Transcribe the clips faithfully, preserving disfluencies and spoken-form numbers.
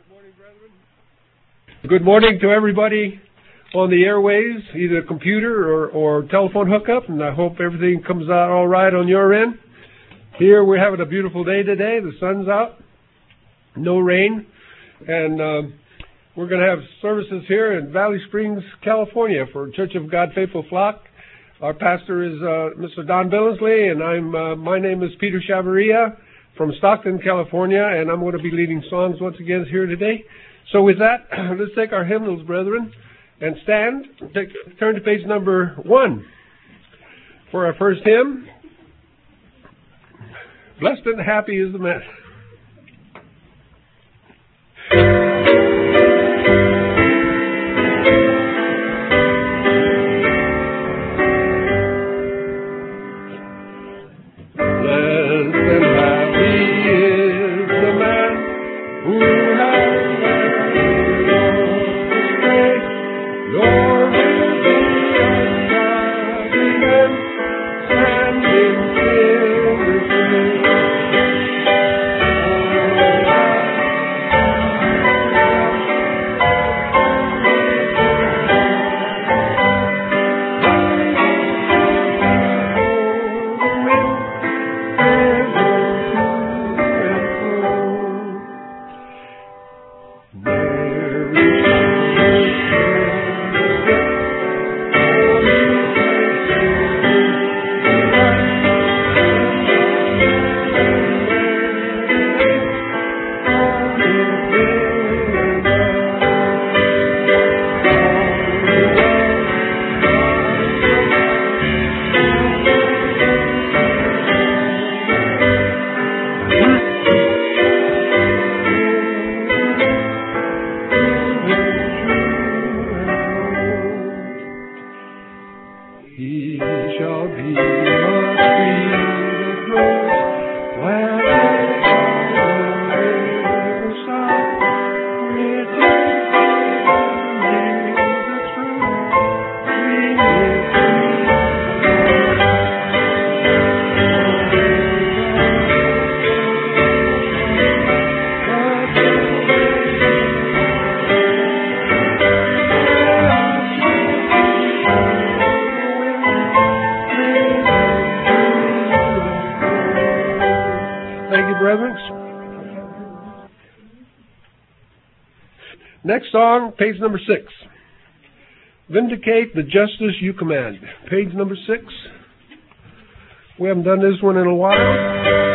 morning, brethren. Good morning to everybody on the airways, either computer or, or telephone hookup, and I hope everything comes out all right on your end. Here we're having a beautiful day today. The sun's out, no rain, and uh, we're going to have services here in Valley Springs, California for Church of God Faithful Flock. Our pastor is uh, Mister Don Billingsley, and I'm uh, my name is Peter Chavarria from Stockton, California, and I'm going to be leading songs once again here today. So with that, let's take our hymnals, brethren, and stand. Take, turn to page number one for our first hymn. Blessed and happy is the man. Next song, page number six. Vindicate the justice you command. Page number six. We haven't done this one in a while.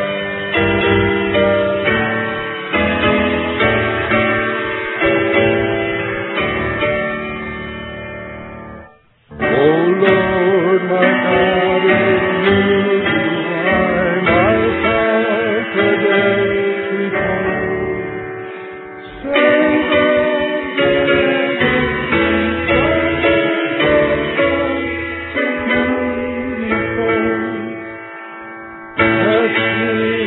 Let's see.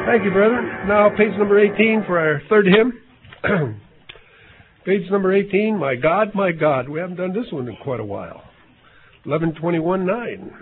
Thank you, brother. Now, page number eighteen for our third hymn. Page number eighteen, My God, My God. We haven't done this one in quite a while. eleven twenty-one nine.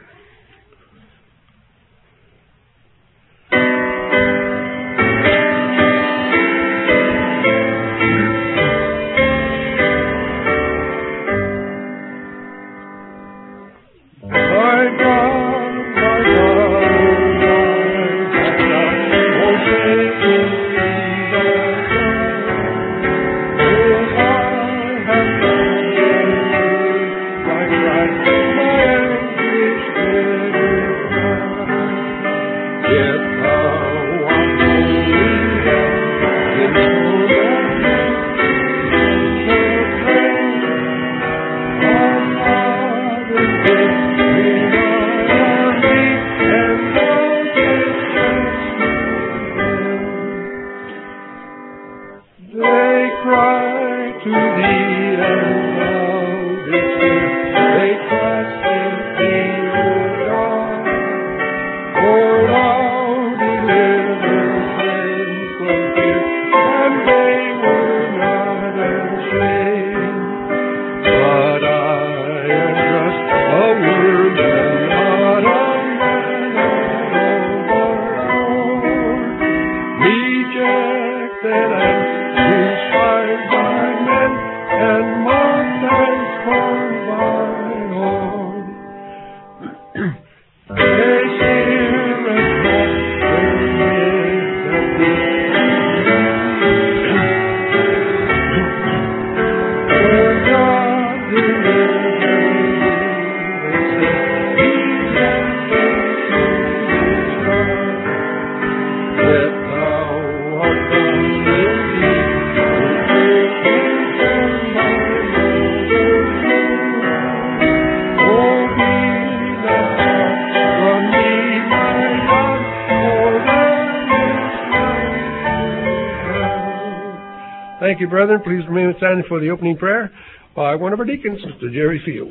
Thank you, brethren. Please remain standing for the opening prayer by one of our deacons, Mister Jerry Fields.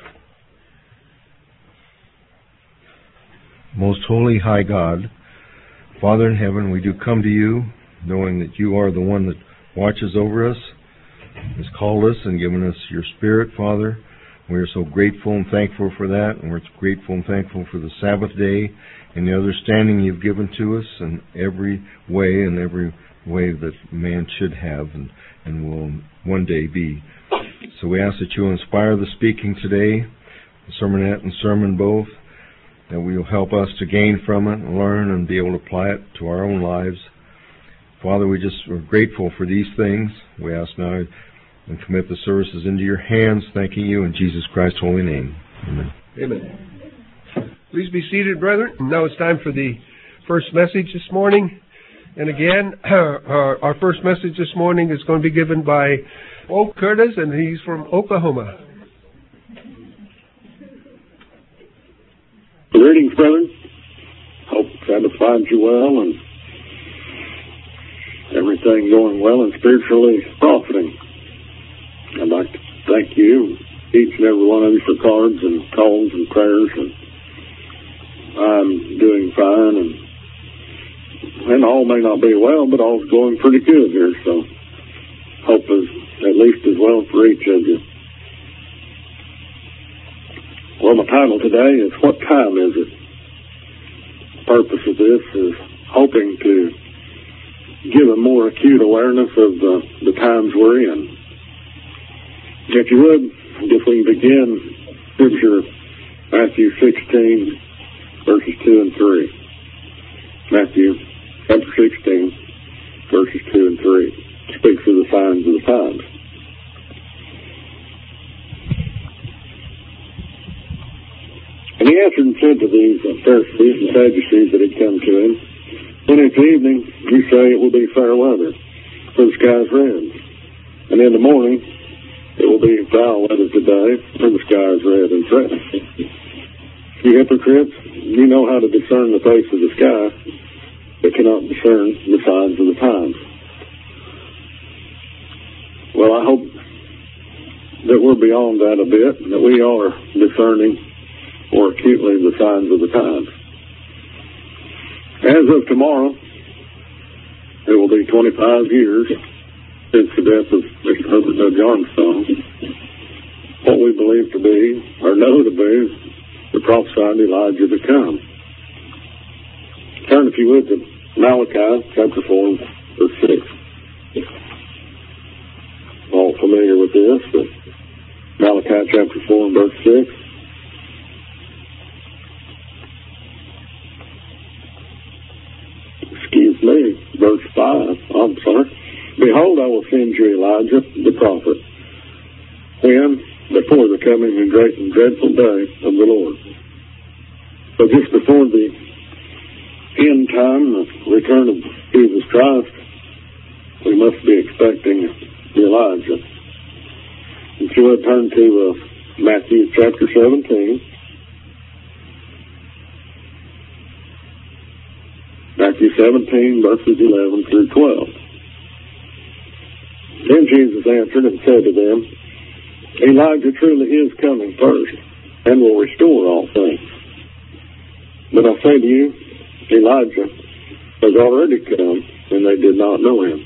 Most holy, high God, Father in heaven, we do come to you knowing that you are the one that watches over us, has called us and given us your Spirit, Father. We are so grateful and thankful for that, and we're grateful and thankful for the Sabbath day and the understanding you've given to us in every way and every way that man should have and, and will one day be. So we ask that you inspire the speaking today, the sermonette and sermon both, that will help us to gain from it and learn and be able to apply it to our own lives. Father, we just are grateful for these things. We ask now and commit the services into your hands, thanking you in Jesus Christ's holy name. Amen. Amen. Please be seated, brethren. Now it's time for the first message this morning. And again, our, our first message this morning is going to be given by Oak Curtis, and he's from Oklahoma. Greetings, brethren. Hope God finds you well and everything going well and spiritually profiting. I'd like to thank you, each and every one of you, for cards and calls and prayers. And I'm doing fine, and and all may not be well, but all's going pretty good here. So hope is at least as well for each of you. Well, my title today is What Time Is It? The purpose of this is hoping to give a more acute awareness of the, the times we're in. If you would, if we begin Scripture, Matthew sixteen, verses two and three. Matthew chapter sixteen, verses two and three. Speaks of the signs of the times. And he answered and said to these Pharisees and Sadducees that had come to him, When it's evening, you say it will be fair weather, for the sky is red. And in the morning, it will be foul weather today, for the sky is red and threatening. You hypocrites, you know how to discern the face of the sky, but cannot discern the signs of the times. Well, I hope that we're beyond that a bit, that we are discerning more acutely the signs of the times. As of tomorrow, twenty-five years since the death of Mister Herbert W. Armstrong, what we believe to be, or know to be, the prophesied Elijah to come. Turn, if you would, to Malachi chapter four, verse six. All familiar with this, but Malachi chapter four, verse six. Excuse me, verse five. I'm sorry. Behold, I will send you Elijah the prophet, when before the coming and great and dreadful day of the Lord. So just before the end time, the return of Jesus Christ, we must be expecting Elijah. If you would turn to uh, Matthew chapter seventeen. Matthew seventeen, verses eleven through twelve. Then Jesus answered and said to them, Elijah truly is coming first, and will restore all things. But I say to you, Elijah has already come, and they did not know him.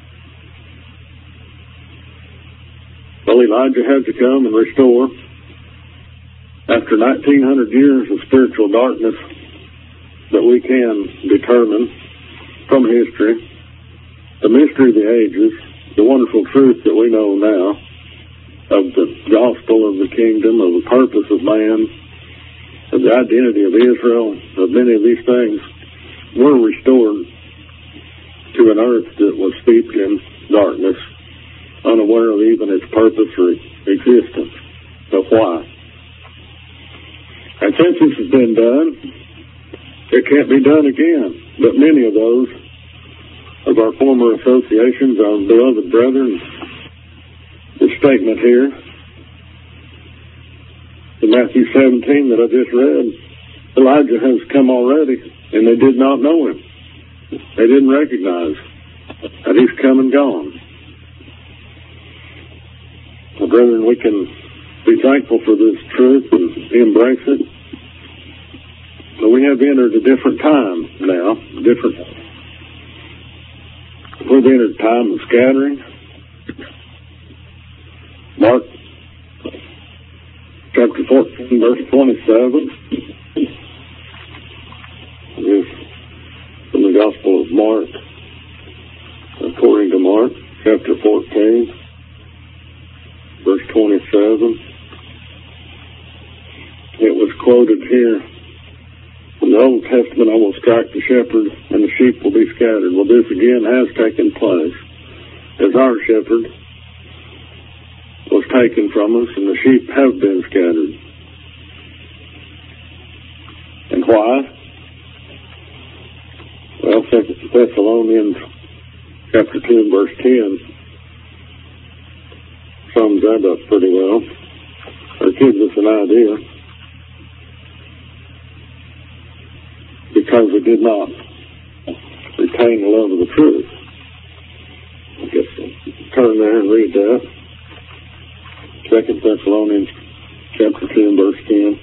Well, Elijah had to come and restore. After nineteen hundred years of spiritual darkness that we can determine from history, the mystery of the ages, the wonderful truth that we know now of the gospel of the kingdom, of the purpose of man, of the identity of Israel, of many of these things, were restored to an earth that was steeped in darkness, unaware of even its purpose or existence. So why? And since this has been done, it can't be done again. But many of those of our former associations, our beloved brethren, the statement here in Matthew seventeen that I just read, Elijah has come already, and they did not know him. They didn't recognize that he's come and gone. Well, brethren, we can be thankful for this truth and embrace it. But we have entered a different time now, different. We've entered a time of scattering. Mark chapter fourteen, verse twenty-seven is from the Gospel of Mark, according to Mark chapter fourteen, verse twenty-seven. It was quoted here in the Old Testament, I will strike the shepherd and the sheep will be scattered. Well, this again has taken place as our shepherd was taken from us and the sheep have been scattered. And why? Well, Second Thessalonians chapter two and verse ten sums that up pretty well, or gives us an idea. Because we did not retain the love of the truth. I guess I'll turn there and read that. Second Thessalonians chapter two and verse ten.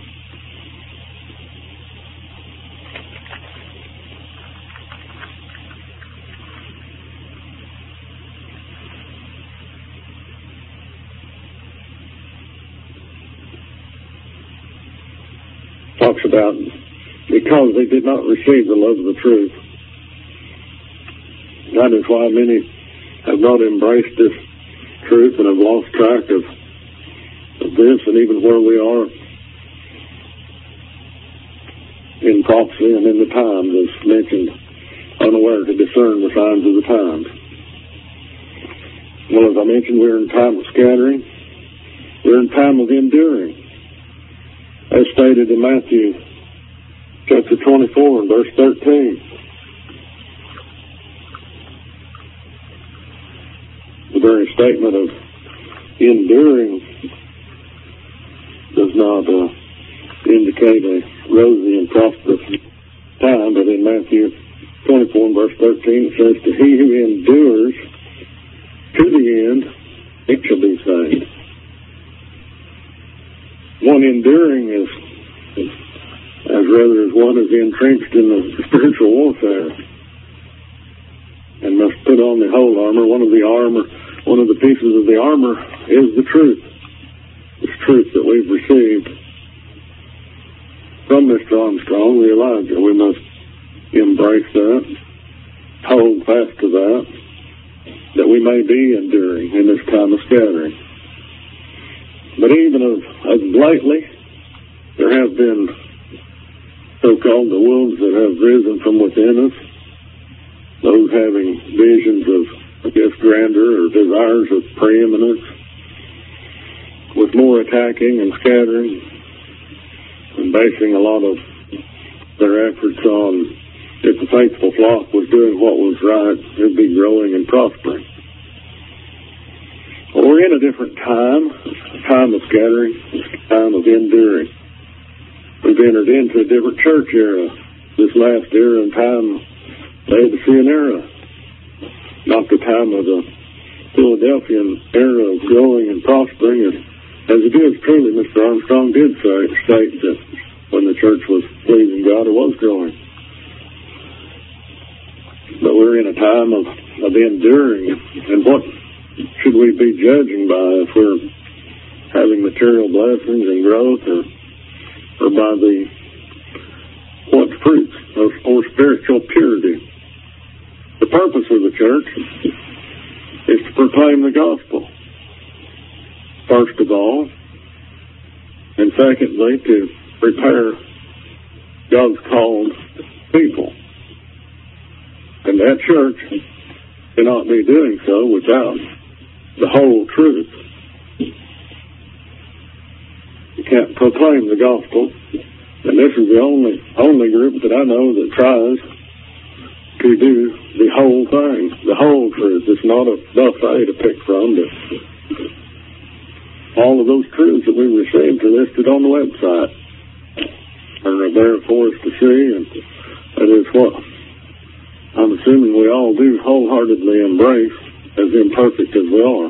Talks about because they did not receive the love of the truth. That is why many have not embraced this truth and have lost track of, of this and even where we are in prophecy and in the times, as mentioned, unaware to discern the signs of the times. Well, as I mentioned, we're in time of scattering. We're in time of enduring. As stated in Matthew chapter twenty-four and verse thirteen. The very statement of enduring does not uh, indicate a rosy and prosperous time, but in Matthew twenty-four and verse thirteen it says, to he who endures to the end, it shall be saved. One enduring is, is as rather as one is entrenched in the spiritual warfare. And and must put on the whole armor. One of the armor, one of the pieces of the armor is the truth. It's truth that we've received from Mister Armstrong, the Elijah. We must embrace that, hold fast to that, that we may be enduring in this time of scattering. But even of, of lately, there have been so-called the wolves that have risen from within us, those having visions of, I guess, grandeur or desires of preeminence, with more attacking and scattering, and basing a lot of their efforts on if the faithful flock was doing what was right, it'd be growing and prospering. Well, we're in a different time, a time of scattering, a time of enduring. We've entered into a different church era, this last era and time, Laodicean era, not the time of the Philadelphian era of growing and prospering. And as it is truly, Mister Armstrong did say, state that when the church was pleasing God, it was growing. But we're in a time of, of enduring, and what should we be judging by if we're having material blessings and growth, or, or by the what fruits of, or spiritual purity? The purpose of the church is to proclaim the gospel, first of all, and secondly, to prepare God's called people. And that church cannot be doing so without the whole truth. You can't proclaim the gospel, and this is the only only group that I know that tries to do the whole thing, the whole truth. It's not a buffet to pick from, but all of those truths that we received are listed on the website, and are there for us to see, and that is what I'm assuming we all do wholeheartedly embrace, as imperfect as we are.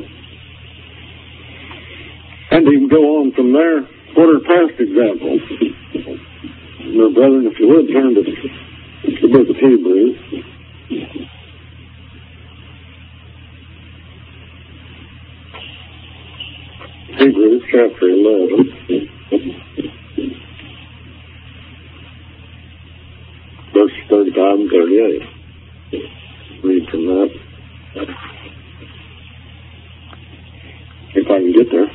And even go on from there, what are past examples? Now, brethren, if you would, turn to the book of Hebrews. Hebrews chapter eleven. Verses thirty-five and thirty-eight. Read from that. If I can get there.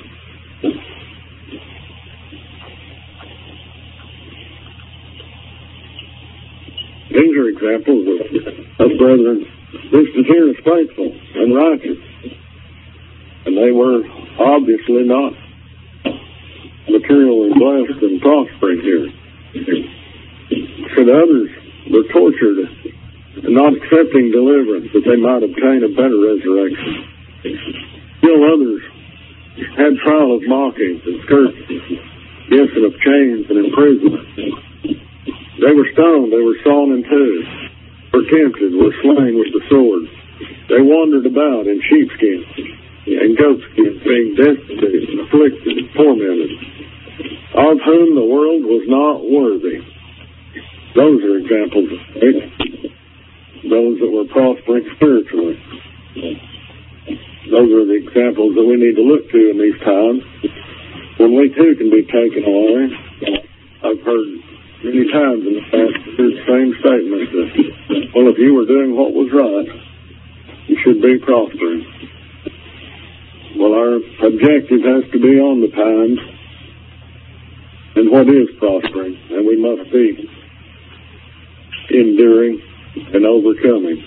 These are examples of, of brethren listed here as faithful and righteous. And they were obviously not materially blessed and prospering here. Should others were tortured and not accepting deliverance, that they might obtain a better resurrection. Still others had trial of mockings and scourgings, yes, and of chains and imprisonment. They were stoned, they were sawn in two, were tempted, were slain with the sword. They wandered about in sheepskins and goatskins, being destitute, afflicted, tormented, of whom the world was not worthy. Those are examples of faith. Those that were prospering spiritually. Those are the examples that we need to look to in these times when we too can be taken away. I've heard many times in the past the same statement that, well, if you were doing what was right, you should be prospering. Well, our objective has to be on the times and what is prospering, and we must be enduring and overcoming.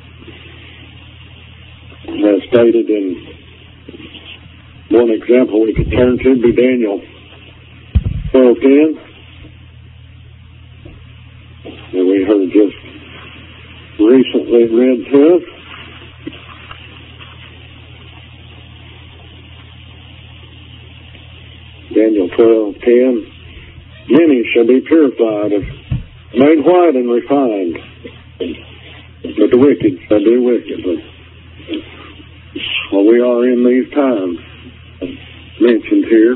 As stated in one example we could turn to be Daniel twelve ten. And we heard just recently read to us. Daniel twelve ten. Many shall be purified, made white and refined, but the wicked shall do wickedly. Well, we are in these times mentioned here.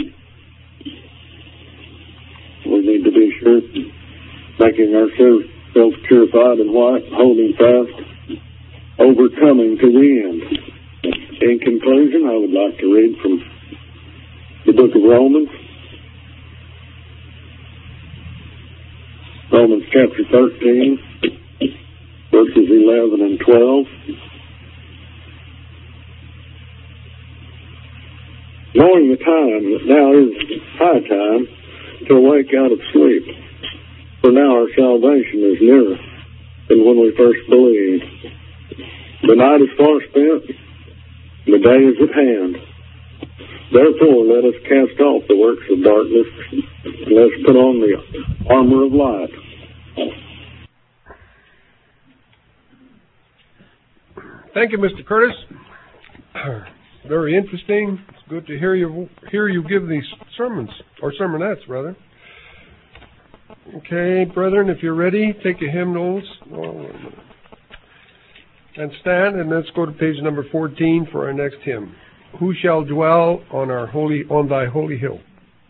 We need to be sure, making ourselves purified and white, holding fast overcoming to the end. In conclusion, I would like to read from the book of Romans, Romans chapter thirteen, verses eleven and twelve. Knowing the time that now is high time to awake out of sleep, for now our salvation is nearer than when we first believed. The night is far spent, the day is at hand. Therefore, let us cast off the works of darkness, and let us put on the armor of light. Thank you, Mister Curtis. Very interesting. It's good to hear you hear you give these sermons, or sermonettes, rather. Okay, brethren, if you're ready, take your hymnals oh, and stand, and let's go to page number fourteen for our next hymn. Who shall dwell on our holy on thy holy hill?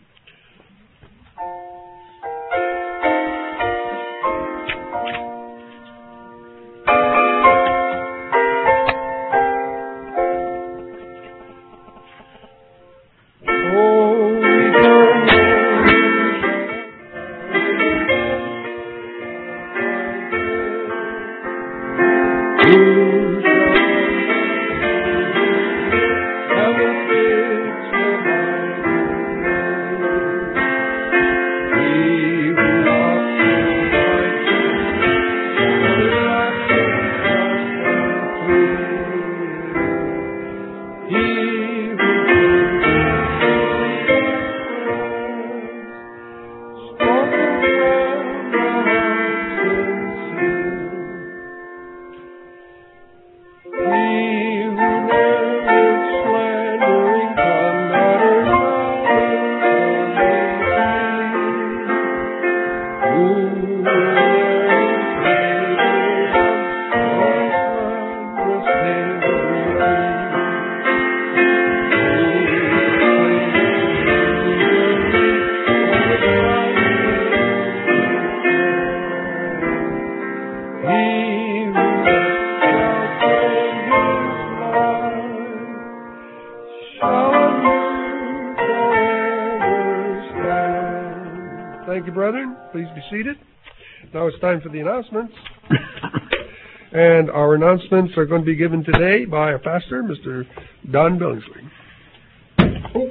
Thank you, brethren. Please be seated. Now it's time for the announcements. And our announcements are going to be given today by our pastor, Mister Don Billingsley. Oh.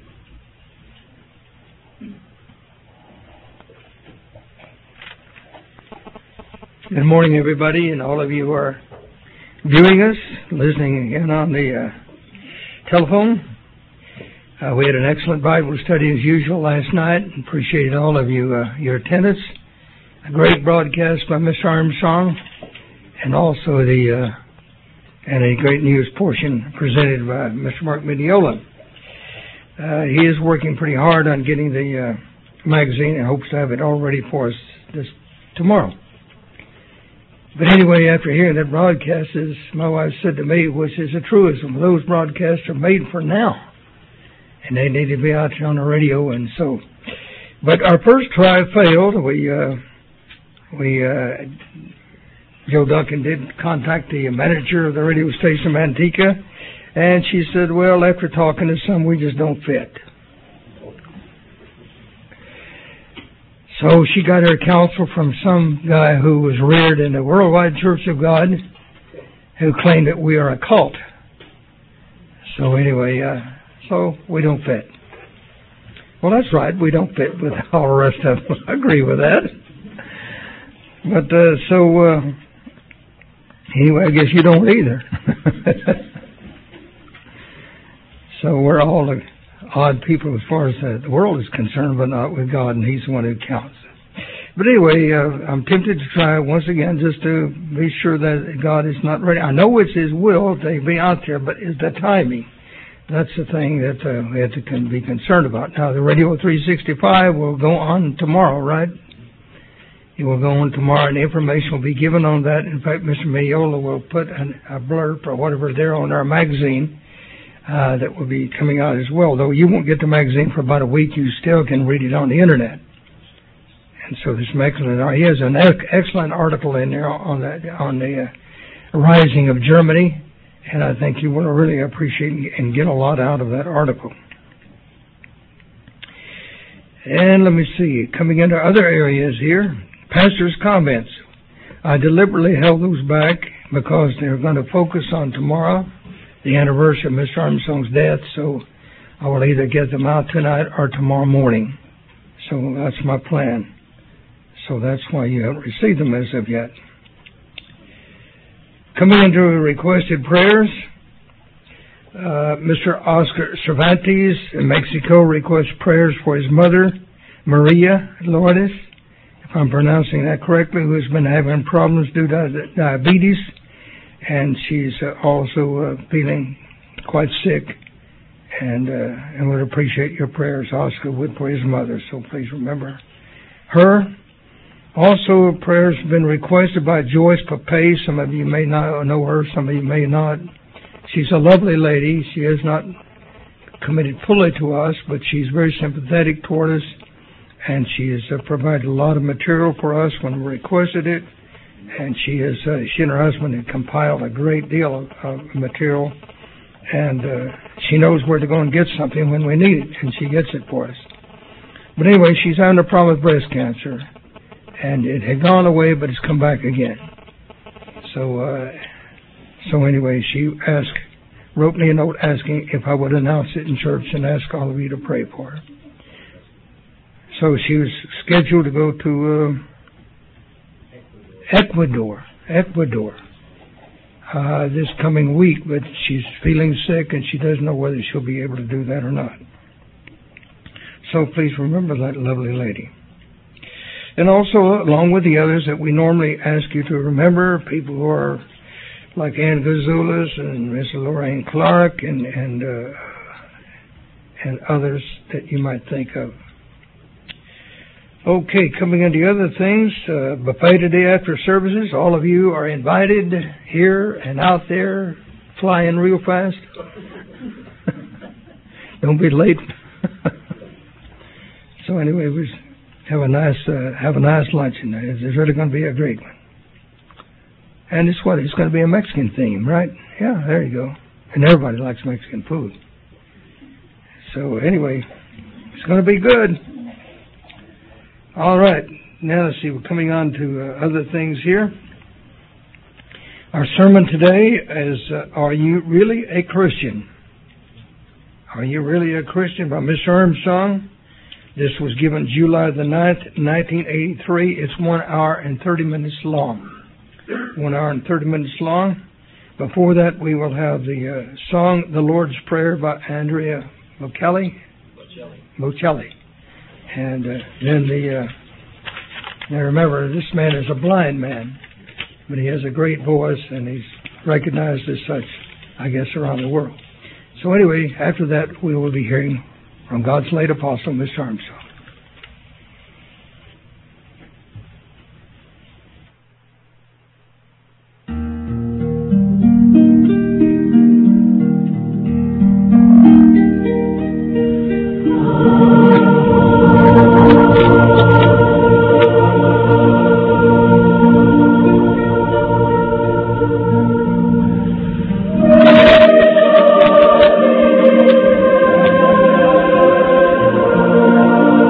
Good morning, everybody, and all of you who are viewing us, listening again on the uh, telephone. Uh, we had an excellent Bible study as usual last night. Appreciate all of you, uh, your attendance. A great broadcast by Mister Armstrong, and also the uh, and a great news portion presented by Mister Mark Mediola. Uh, he is working pretty hard on getting the uh, magazine and hopes to have it all ready for us this tomorrow. But anyway, after hearing that broadcast, as my wife said to me, which is a truism, those broadcasts are made for now. And they need to be out there on the radio, and so. But our first try failed. We, uh, we, uh, Joe Duncan did contact the manager of the radio station, Manteca, and she said, well, after talking to some, we just don't fit. So she got her counsel from some guy who was reared in the Worldwide Church of God, who claimed that we are a cult. So anyway, uh, so we don't fit. Well, that's right, we don't fit, but all the rest of them agree with that. But uh, so, uh, anyway, I guess you don't either. So we're all odd people as far as uh, the world is concerned, but not with God, and He's the one who counts. But anyway, uh, I'm tempted to try once again just to be sure that God is not ready. I know it's His will to be out there, but it's the timing. That's the thing that uh, we have to con- be concerned about. Now, the Radio three sixty-five will go on tomorrow, right? It will go on tomorrow, and information will be given on that. In fact, Mister Mediola will put an, a blurb or whatever there on our magazine uh, that will be coming out as well. Though you won't get the magazine for about a week, you still can read it on the Internet. And so there's some excellent. He has an excellent article in there on that on the rising of Germany, and I think you will really appreciate and get a lot out of that article. And let me see, coming into other areas here, pastor's comments. I deliberately held those back because they're going to focus on tomorrow, the anniversary of Mister Armstrong's death, so I will either get them out tonight or tomorrow morning. So that's my plan. So that's why you haven't received them as of yet. Coming into requested prayers, uh, Mister Oscar Cervantes in Mexico requests prayers for his mother, Maria Lourdes, if I'm pronouncing that correctly, who has been having problems due to diabetes, and she's uh, also uh, feeling quite sick, and uh, and would appreciate your prayers. Oscar would for his mother, so please remember her. Also, prayers have been requested by Joyce Papay. Some of you may not know her, some of you may not. She's a lovely lady. She has not committed fully to us, but she's very sympathetic toward us, and she has uh, provided a lot of material for us when we requested it. And she is, uh, she and her husband have compiled a great deal of uh, material, and uh, she knows where to go and get something when we need it, and she gets it for us. But anyway, she's having a problem with breast cancer, and it had gone away, but it's come back again. So, uh, so anyway, she asked, wrote me a note asking if I would announce it in church and ask all of you to pray for her. So she was scheduled to go to uh, Ecuador, Ecuador, uh, this coming week, but she's feeling sick and she doesn't know whether she'll be able to do that or not. So please remember that lovely lady. And also, along with the others that we normally ask you to remember, people who are like Ann Gazulas and Miss Lorraine Clark and and uh, and others that you might think of. Okay, coming into other things, uh, buffet today after services. All of you are invited here and out there, flying real fast. Don't be late. So anyway, we have a nice uh, have a nice luncheon. It's really going to be a great one. And it's what? It's going to be a Mexican theme, right? Yeah, there you go. And everybody likes Mexican food. So anyway, it's going to be good. All right. Now let's see. We're coming on to uh, other things here. Our sermon today is, uh, Are You Really a Christian? Are You Really a Christian? By Mister Armstrong. This was given July the ninth, nineteen eighty-three. It's one hour and thirty minutes long. One hour and thirty minutes long. Before that, we will have the uh, song, The Lord's Prayer by Andrea Bocelli. Bocelli. Bocelli. And uh, then the, uh, now remember, this man is a blind man, but he has a great voice, and he's recognized as such, I guess, around the world. So anyway, after that, we will be hearing from God's late apostle, Mister Armstrong. Oh,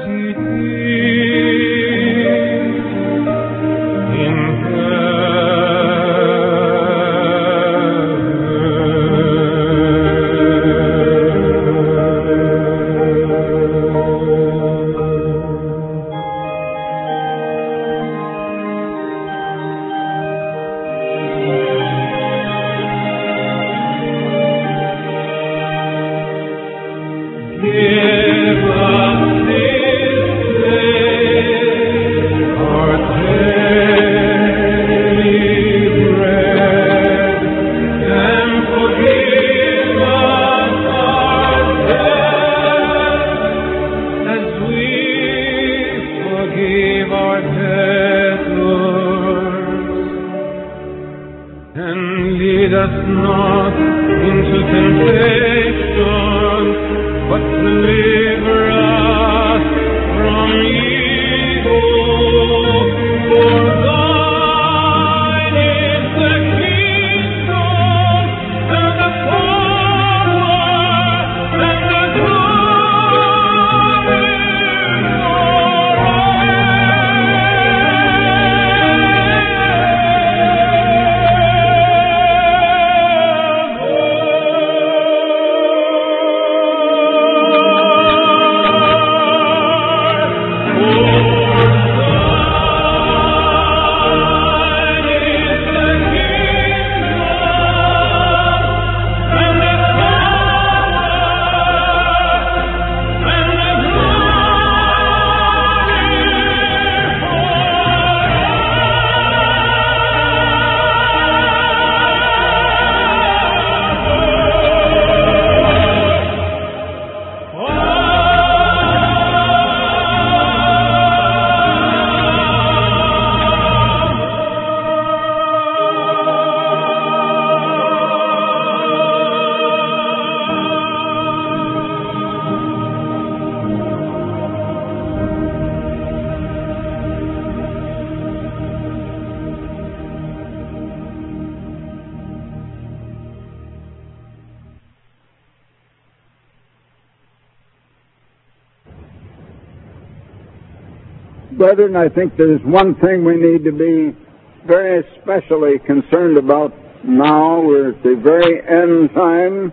Brethren, I think there's one thing we need to be very especially concerned about now. We're at the very end time.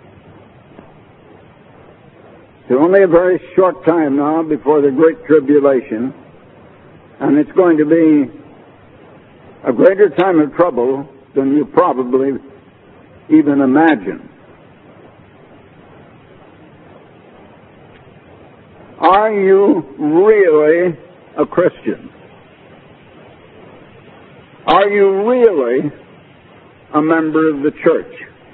It's only a very short time now before the Great Tribulation, and it's going to be a greater time of trouble than you probably even imagine. Are you really a Christian? Are you really a member of the church?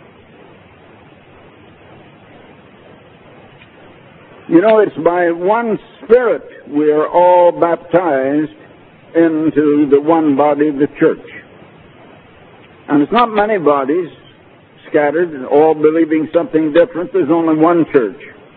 You know, it's by one Spirit we are all baptized into the one body of the church. And it's not many bodies scattered, all believing something different. There's only one church.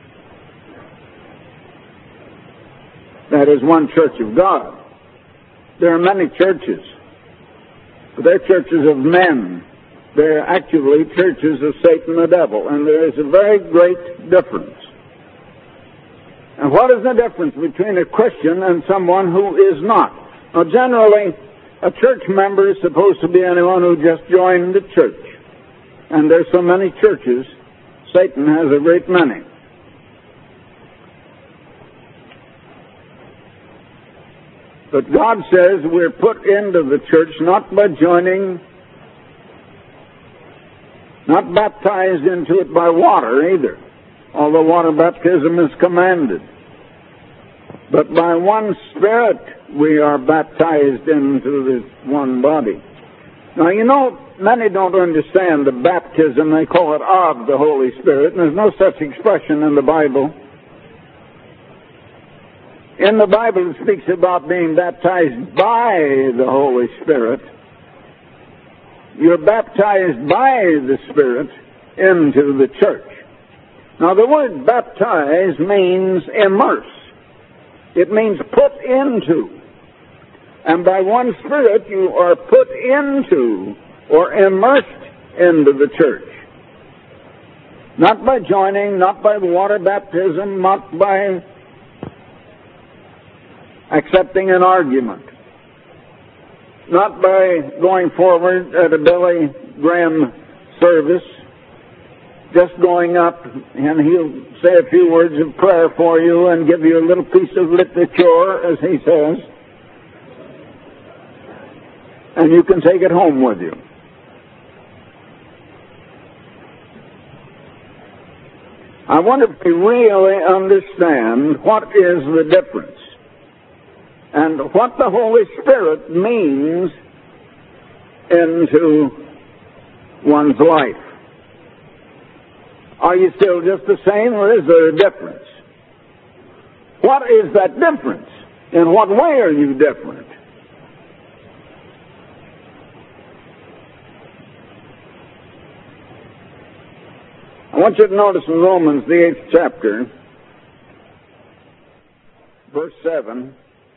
That is one church of God. There are many churches, but they're churches of men. They're actually churches of Satan the devil, and there is a very great difference. And what is the difference between a Christian and someone who is not? Now, generally, a church member is supposed to be anyone who just joined the church. And there's so many churches, Satan has a great many. But God says we're put into the church not by joining, not baptized into it by water either, although water baptism is commanded. But by one Spirit we are baptized into this one body. Now, you know, many don't understand the baptism. They call it of the Holy Spirit, and there's no such expression in the Bible. In the Bible, it speaks about being baptized by the Holy Spirit. You're baptized by the Spirit into the church. Now, the word baptize means immerse. It means put into. And by one Spirit, you are put into or immersed into the church. Not by joining, not by water baptism, not by accepting an argument, not by going forward at a Billy Graham service, just going up and he'll say a few words of prayer for you and give you a little piece of literature, as he says, and you can take it home with you. I wonder if we really understand what is the difference and what the Holy Spirit means into one's life. Are you still just the same, or is there a difference? What is that difference? In what way are you different? I want you to notice in Romans, the eighth chapter, verse seven,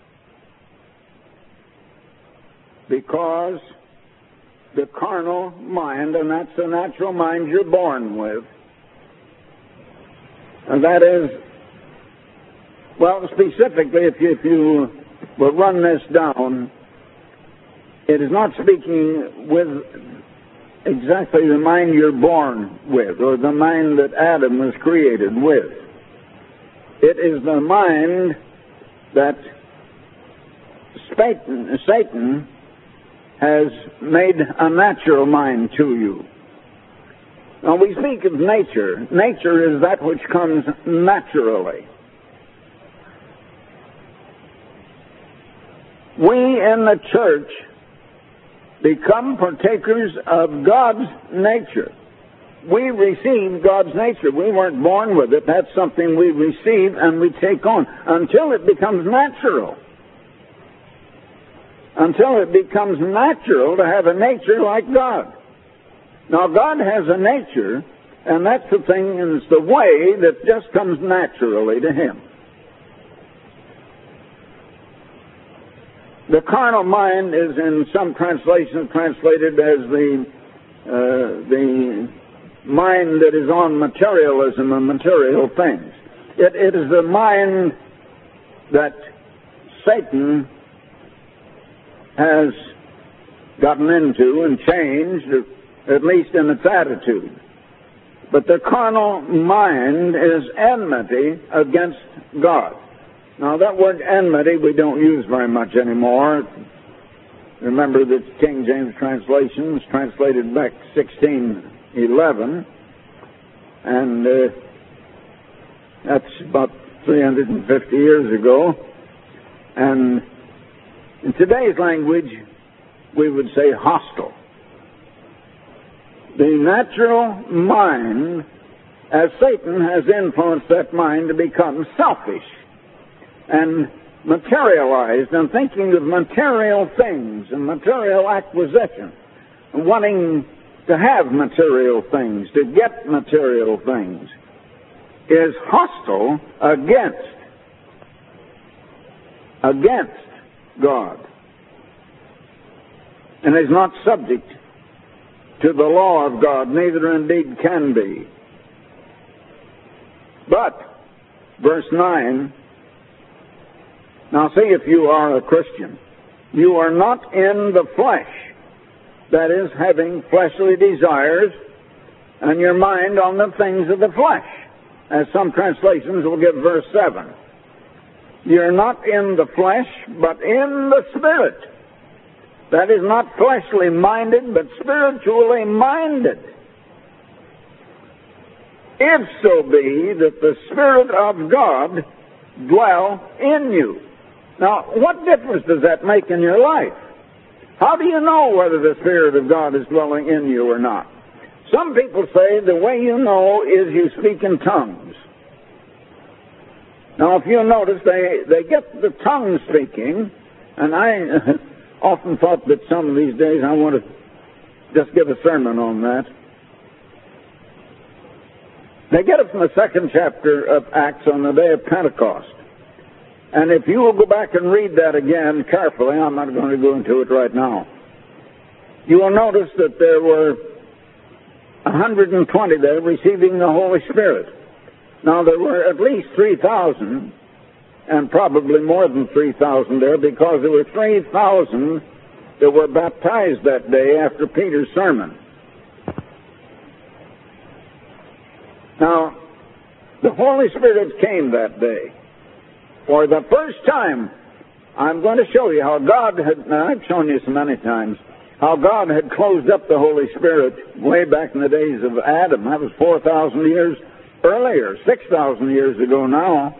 because the carnal mind, and that's the natural mind you're born with, and that is, well, specifically, if you, if you will run this down, it is not speaking with exactly the mind you're born with, or the mind that Adam was created with. It is the mind that Satan, Satan has made a natural mind to you. Now, we speak of nature. Nature is that which comes naturally. We in the church become partakers of God's nature. We receive God's nature. We weren't born with it. That's something we receive and we take on until it becomes natural. Until it becomes natural to have a nature like God. Now, God has a nature, and that's the thing, and it's the way that just comes naturally to Him. The carnal mind is in some translations translated as the uh, the mind that is on materialism and material things. It, it is the mind that Satan has gotten into and changed, at least in its attitude. But the carnal mind is enmity against God. Now, that word enmity we don't use very much anymore. Remember that King James translation was translated back sixteen eleven, and uh, that's about three hundred fifty years ago. And in today's language, we would say hostile. The natural mind, as Satan has influenced that mind to become selfish and materialized and thinking of material things and material acquisition and wanting to have material things, to get material things, is hostile against, against God, and is not subject to the law of God, neither indeed can be. But, verse nine, now see, if you are a Christian, you are not in the flesh, that is, having fleshly desires, and your mind on the things of the flesh, as some translations will give verse seven. You're not in the flesh, but in the Spirit. That is, not fleshly minded, but spiritually minded. If so be that the Spirit of God dwell in you. Now, what difference does that make in your life? How do you know whether the Spirit of God is dwelling in you or not? Some people say the way you know is you speak in tongues. Now, if you notice, they, they get the tongue speaking, and I often thought that some of these days I want to just give a sermon on that. They get it from the second chapter of Acts on the day of Pentecost. And if you will go back and read that again carefully, I'm not going to go into it right now, you will notice that there were one hundred twenty there receiving the Holy Spirit. Now, there were at least three thousand and probably more than three thousand there, because there were three thousand that were baptized that day after Peter's sermon. Now, the Holy Spirit came that day. For the first time, I'm going to show you how God had, now I've shown you so many times, how God had closed up the Holy Spirit way back in the days of Adam. That was four thousand years earlier, six thousand years ago now.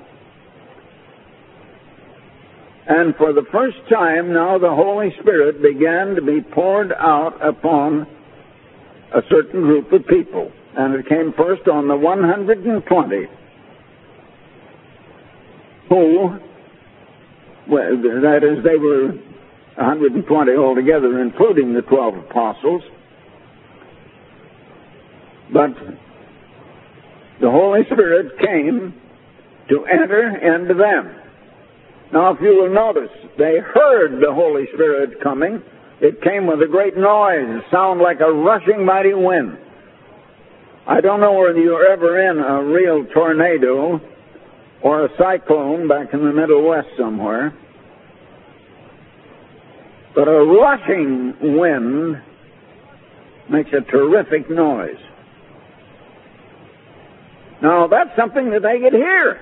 And for the first time now the Holy Spirit began to be poured out upon a certain group of people. And it came first on the one hundred twenty, who, well, that is, they were one hundred twenty altogether, including the twelve apostles. But the Holy Spirit came to enter into them. Now, if you will notice, they heard the Holy Spirit coming. It came with a great noise, a sound like a rushing mighty wind. I don't know whether you were ever in a real tornado or a cyclone back in the Middle West somewhere, but a rushing wind makes a terrific noise. Now, that's something that they could hear.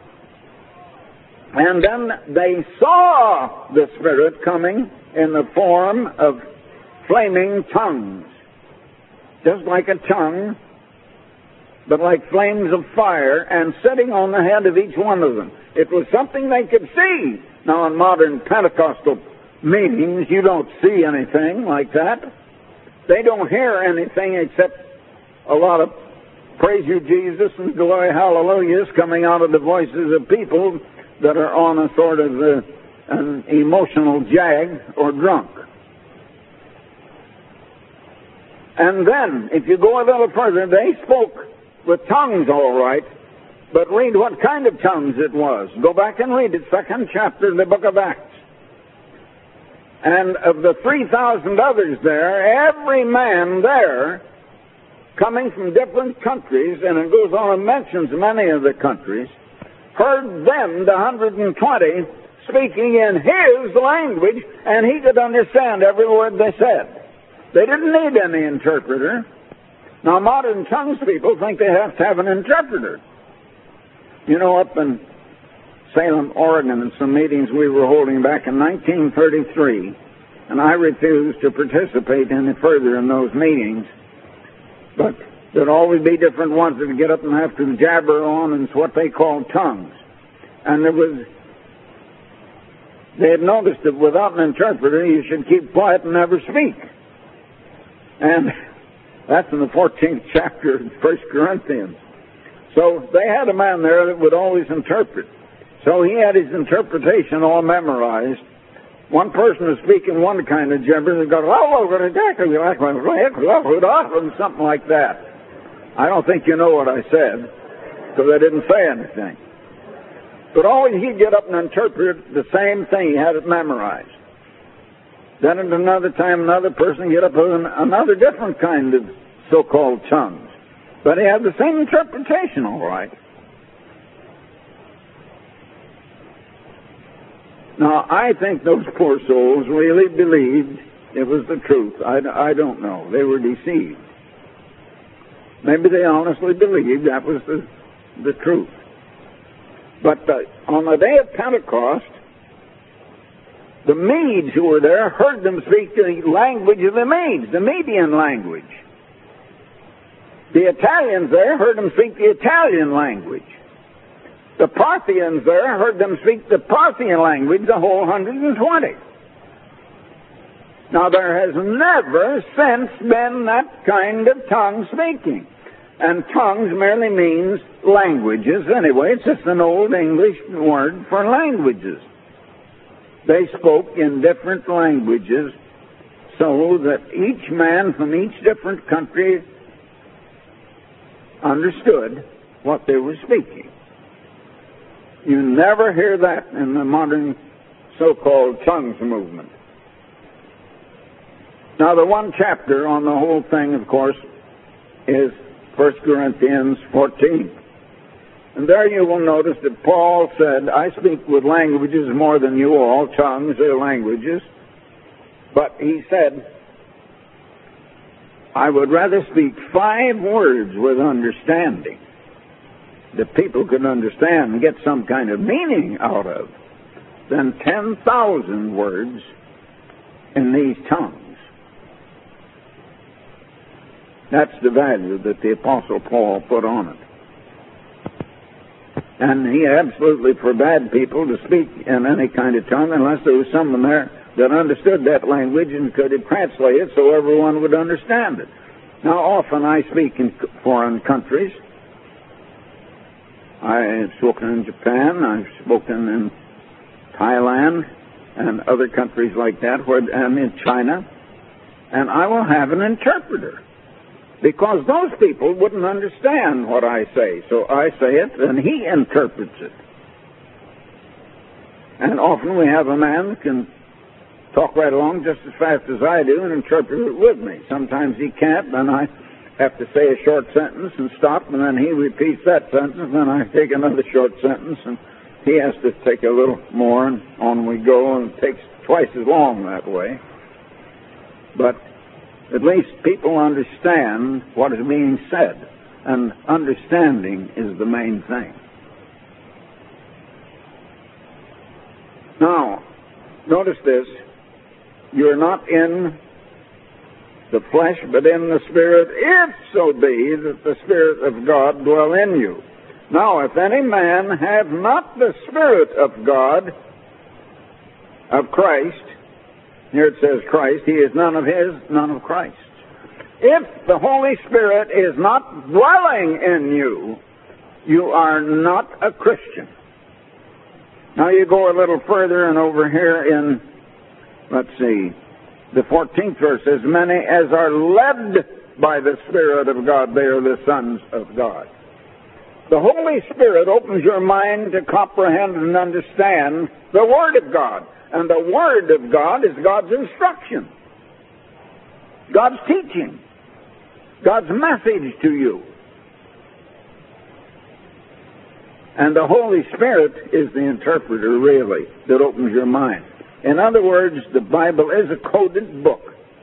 And then they saw the Spirit coming in the form of flaming tongues, just like a tongue, but like flames of fire, and sitting on the head of each one of them. It was something they could see. Now, in modern Pentecostal meetings, you don't see anything like that. They don't hear anything except a lot of praise you, Jesus, and glory, hallelujahs coming out of the voices of people that are on a sort of uh, an emotional jag or drunk. And then, if you go a little further, they spoke with tongues, all right, but read what kind of tongues it was. Go back and read it, second chapter of the book of Acts. And of the three thousand others there, every man there, coming from different countries, and it goes on and mentions many of the countries, heard them, the one hundred twenty, speaking in his language, and he could understand every word they said. They didn't need any interpreter. Now, modern tongues people think they have to have an interpreter. You know, up in Salem, Oregon, in some meetings we were holding back in nineteen thirty-three, and I refused to participate any further in those meetings, but there'd always be different ones that would get up and have to jabber on, and it's what they call tongues. And there was, they had noticed that without an interpreter, you should keep quiet and never speak. And that's in the fourteenth chapter of First Corinthians. So they had a man there that would always interpret. So he had his interpretation all memorized. One person was speaking one kind of gibberish and got, oh, something like that. I don't think you know what I said, because I didn't say anything. But always he'd get up and interpret the same thing. He had it memorized. Then at another time, another person get up with another different kind of so-called tongues. But he had the same interpretation, all right. Now, I think those poor souls really believed it was the truth. I, I don't know. They were deceived. Maybe they honestly believed that was the, the truth. But uh, on the day of Pentecost, the Medes who were there heard them speak the language of the Medes, the Median language. The Italians there heard them speak the Italian language. The Parthians there heard them speak the Parthian language, the whole one hundred twenty. Now, there has never since been that kind of tongue speaking. And tongues merely means languages. Anyway, it's just an old English word for languages. They spoke in different languages so that each man from each different country understood what they were speaking. You never hear that in the modern so-called tongues movement. Now, the one chapter on the whole thing, of course, is First Corinthians fourteen. And there you will notice that Paul said, I speak with languages more than you all. Tongues are languages. But he said, I would rather speak five words with understanding that people can understand and get some kind of meaning out of than ten thousand words in these tongues. That's the value that the Apostle Paul put on it. And he absolutely forbade people to speak in any kind of tongue unless there was someone there that understood that language and could translate it so everyone would understand it. Now, often I speak in foreign countries. I have spoken in Japan, I've spoken in Thailand and other countries like that, where, and in China, and I will have an interpreter, because those people wouldn't understand what I say. So I say it, and he interprets it. And often we have a man that can talk right along just as fast as I do and interpret it with me. Sometimes he can't, then I have to say a short sentence and stop, and then he repeats that sentence, and then I take another short sentence, and he has to take a little more, and on we go, and it takes twice as long that way. But at least people understand what is being said, and understanding is the main thing. Now, notice this. You're not in the flesh, but in the Spirit, if so be that the Spirit of God dwell in you. Now, if any man have not the Spirit of God, of Christ, here it says Christ, he is none of his, none of Christ. If the Holy Spirit is not dwelling in you, you are not a Christian. Now you go a little further, and over here in, let's see, the fourteenth verse, as many as are led by the Spirit of God, they are the sons of God. The Holy Spirit opens your mind to comprehend and understand the Word of God. And the Word of God is God's instruction, God's teaching, God's message to you. And the Holy Spirit is the interpreter, really, that opens your mind. In other words, the Bible is a coded book.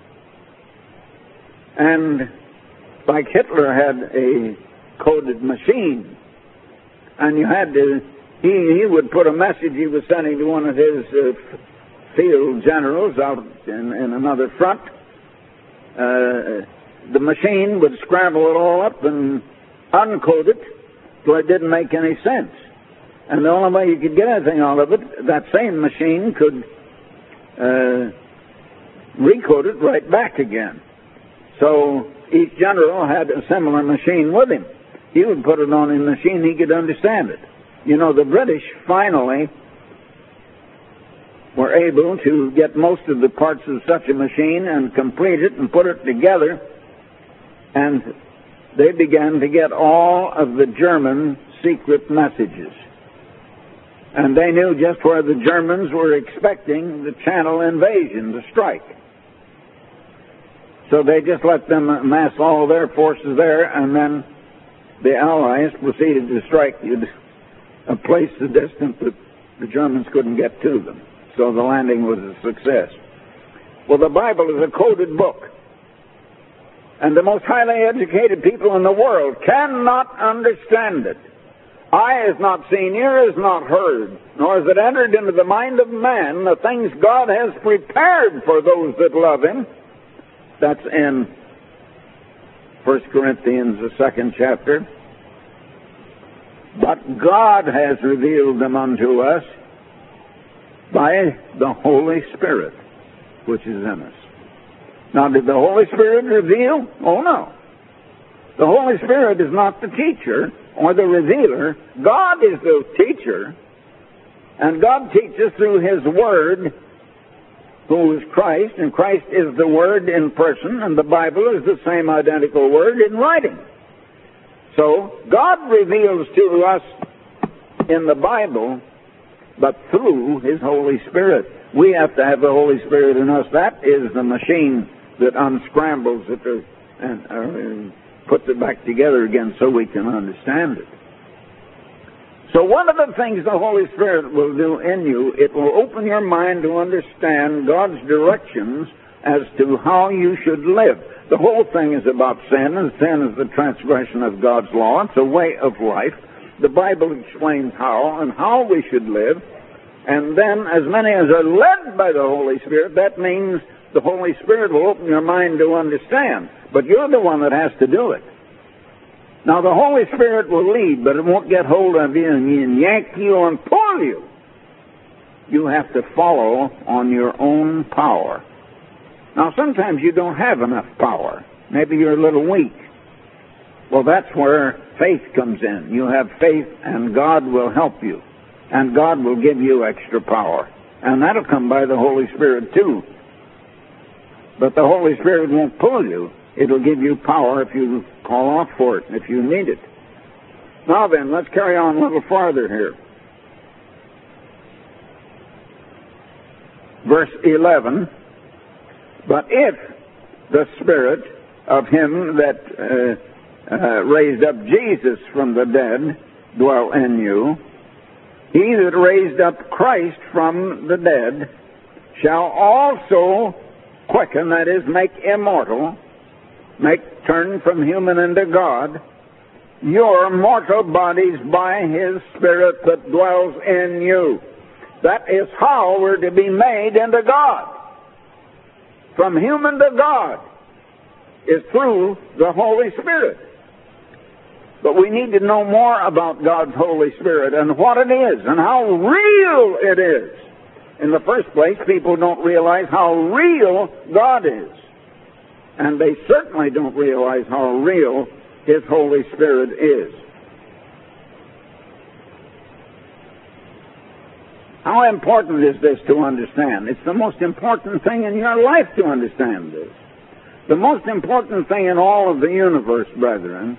And like Hitler had a coded machine, and you had to, he, he would put a message he was sending to one of his uh, field generals out in, in another front. Uh, the machine would scramble it all up and uncode it, so it didn't make any sense. And the only way you could get anything out of it, that same machine could uh, recode it right back again. So each general had a similar machine with him. He would put it on his machine, he could understand it. You know, the British finally were able to get most of the parts of such a machine and complete it and put it together, and they began to get all of the German secret messages. And they knew just where the Germans were expecting the Channel invasion to strike. So they just let them amass all their forces there, and then the Allies proceeded to strike a place so distant that the Germans couldn't get to them. So the landing was a success. Well, the Bible is a coded book. And the most highly educated people in the world cannot understand it. Eye has not seen, ear has not heard, nor has it entered into the mind of man the things God has prepared for those that love Him. That's in First Corinthians, the second chapter. But God has revealed them unto us by the Holy Spirit, which is in us. Now, did the Holy Spirit reveal? Oh, no. The Holy Spirit is not the teacher or the revealer. God is the teacher, and God teaches through His Word, who is Christ, and Christ is the Word in person, and the Bible is the same identical Word in writing. So, God reveals to us in the Bible, but through His Holy Spirit. We have to have the Holy Spirit in us. That is the machine that unscrambles it or, and, or puts it back together again so we can understand it. So one of the things the Holy Spirit will do in you, it will open your mind to understand God's directions as to how you should live. The whole thing is about sin, and sin is the transgression of God's law. It's a way of life. The Bible explains how and how we should live. And then, as many as are led by the Holy Spirit, that means the Holy Spirit will open your mind to understand. But you're the one that has to do it. Now, the Holy Spirit will lead, but it won't get hold of you and yank you and pull you. You have to follow on your own power. Now, sometimes you don't have enough power. Maybe you're a little weak. Well, that's where faith comes in. You have faith, and God will help you. And God will give you extra power. And that'll come by the Holy Spirit, too. But the Holy Spirit won't pull you. It'll give you power if you call off for it, if you need it. Now then, let's carry on a little farther here. Verse eleven. But if the Spirit of him that uh, uh, raised up Jesus from the dead dwell in you, he that raised up Christ from the dead shall also quicken, that is, make immortal, make turn from human into God, your mortal bodies by his Spirit that dwells in you. That is how we're to be made into God. From human to God is through the Holy Spirit. But we need to know more about God's Holy Spirit and what it is and how real it is. In the first place, people don't realize how real God is. And they certainly don't realize how real His Holy Spirit is. How important is this to understand? It's the most important thing in your life to understand this. The most important thing in all of the universe, brethren,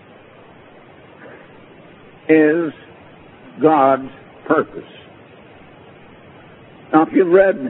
is God's purpose. Now, if you've read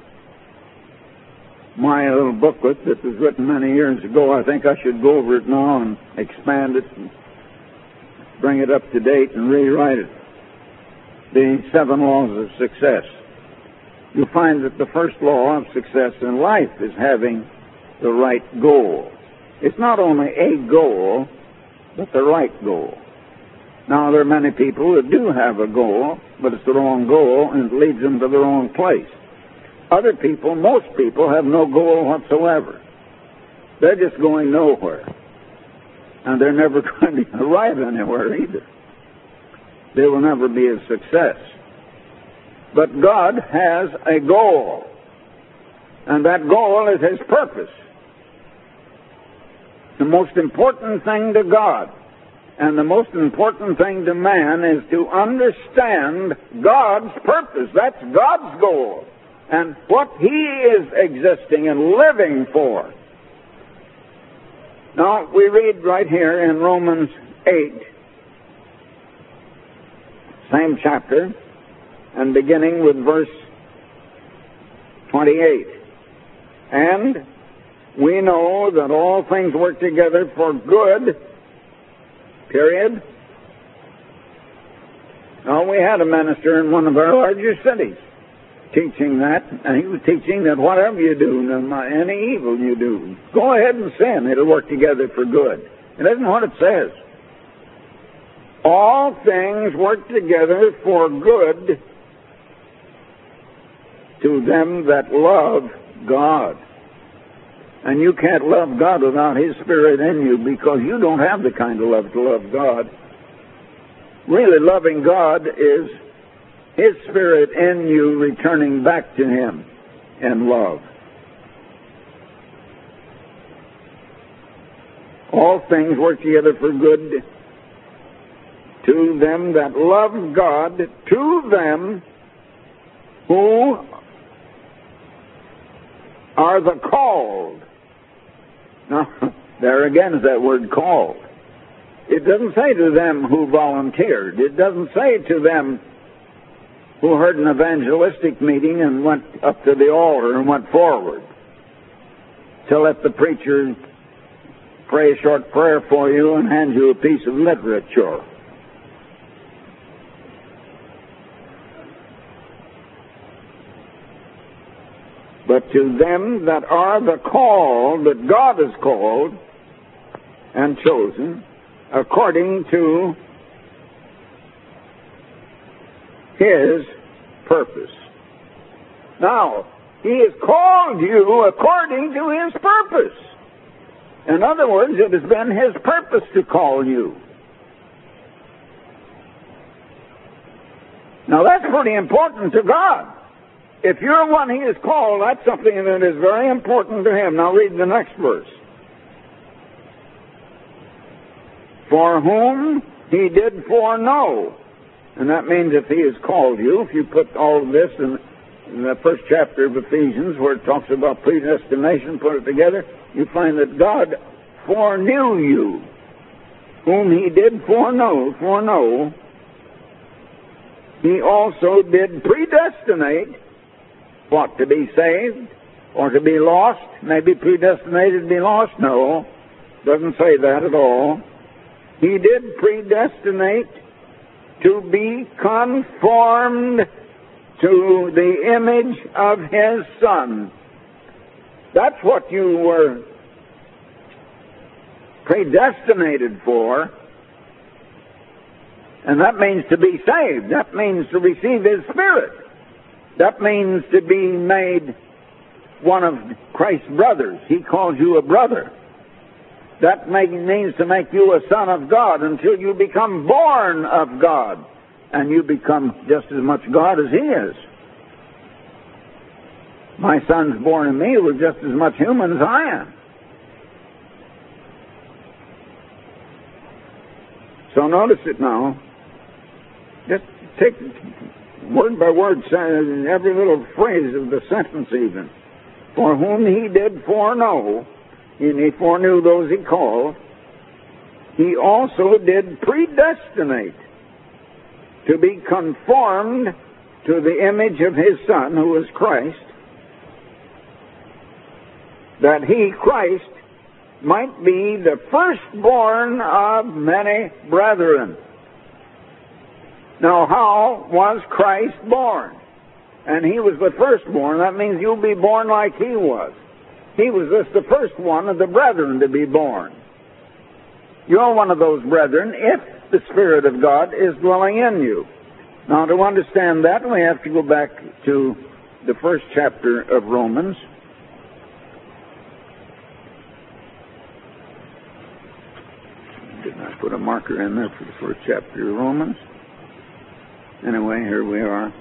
my little booklet that was written many years ago, I think I should go over it now and expand it and bring it up to date and rewrite it. The seven laws of success. You'll find that the first law of success in life is having the right goal. It's not only a goal, but the right goal. Now, there are many people that do have a goal, but it's the wrong goal and it leads them to the wrong place. Other people, most people, have no goal whatsoever. They're just going nowhere. And they're never going to arrive anywhere either. They will never be a success. But God has a goal. And that goal is His purpose. The most important thing to God and the most important thing to man is to understand God's purpose. That's God's goal. And what He is existing and living for. Now, we read right here in Romans eight, same chapter, and beginning with verse twenty-eight. And we know that all things work together for good, period. Now, we had a minister in one of our larger cities teaching that, and he was teaching that whatever you do, any evil you do, go ahead and sin. It'll work together for good. It isn't what it says. All things work together for good to them that love God. And you can't love God without His Spirit in you, because you don't have the kind of love to love God. Really, loving God is His Spirit in you returning back to Him in love. All things work together for good to them that love God, to them who are the called. Now, there again is that word called. It doesn't say to them who volunteered. It doesn't say to them who heard an evangelistic meeting and went up to the altar and went forward to let the preacher pray a short prayer for you and hand you a piece of literature. but to them that are the called, that God has called and chosen, according to His purpose. Now, He has called you according to His purpose. In other words, it has been His purpose to call you. Now, that's pretty important to God. If you're one He has called, that's something that is very important to Him. Now, read the next verse. For whom He did foreknow. And that means if He has called you, if you put all of this in, in the first chapter of Ephesians, where it talks about predestination, put it together, you find that God foreknew you. Whom He did foreknow, foreknow, He also did predestinate, what, to be saved or to be lost? Maybe predestinated to be lost? No, doesn't say that at all. He did predestinate to be conformed to the image of His Son. That's what you were predestinated for. And that means to be saved. That means to receive His Spirit. That means to be made one of Christ's brothers. He calls you a brother. That make, means to make you a son of God until you become born of God. And you become just as much God as He is. My son's born in me who are just as much human as I am. So notice it now. Just take word by word, every little phrase of the sentence even. For whom He did foreknow, and He foreknew those He called, He also did predestinate to be conformed to the image of His Son, who is Christ, that He, Christ, might be the firstborn of many brethren. Now, how was Christ born? And He was the firstborn. That means you'll be born like He was. He was just the first one of the brethren to be born. You're one of those brethren if the Spirit of God is dwelling in you. Now, to understand that, we have to go back to the first chapter of Romans. Didn't I put a marker in there for the first chapter of Romans? Anyway, here we are.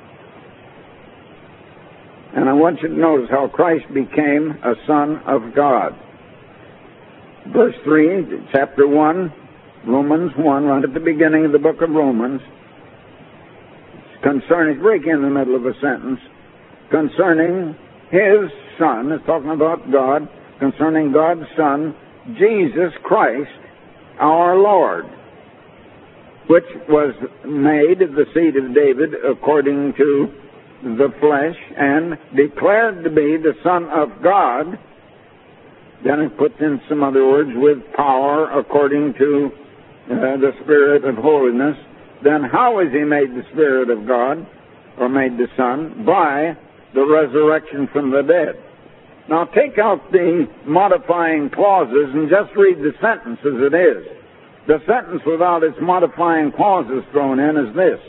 And I want you to notice how Christ became a Son of God. Verse three, chapter one, Romans one, right at the beginning of the book of Romans, concerning, break in the middle of a sentence, concerning His Son, it's talking about God, concerning God's Son, Jesus Christ, our Lord, which was made of the seed of David according to the flesh and declared to be the Son of God. Then it puts in some other words, with power according to uh, the Spirit of holiness. Then how is He made the Spirit of God, or made the Son? By the resurrection from the dead. Now take out the modifying clauses and just read the sentence as it is. The sentence without its modifying clauses thrown in is this: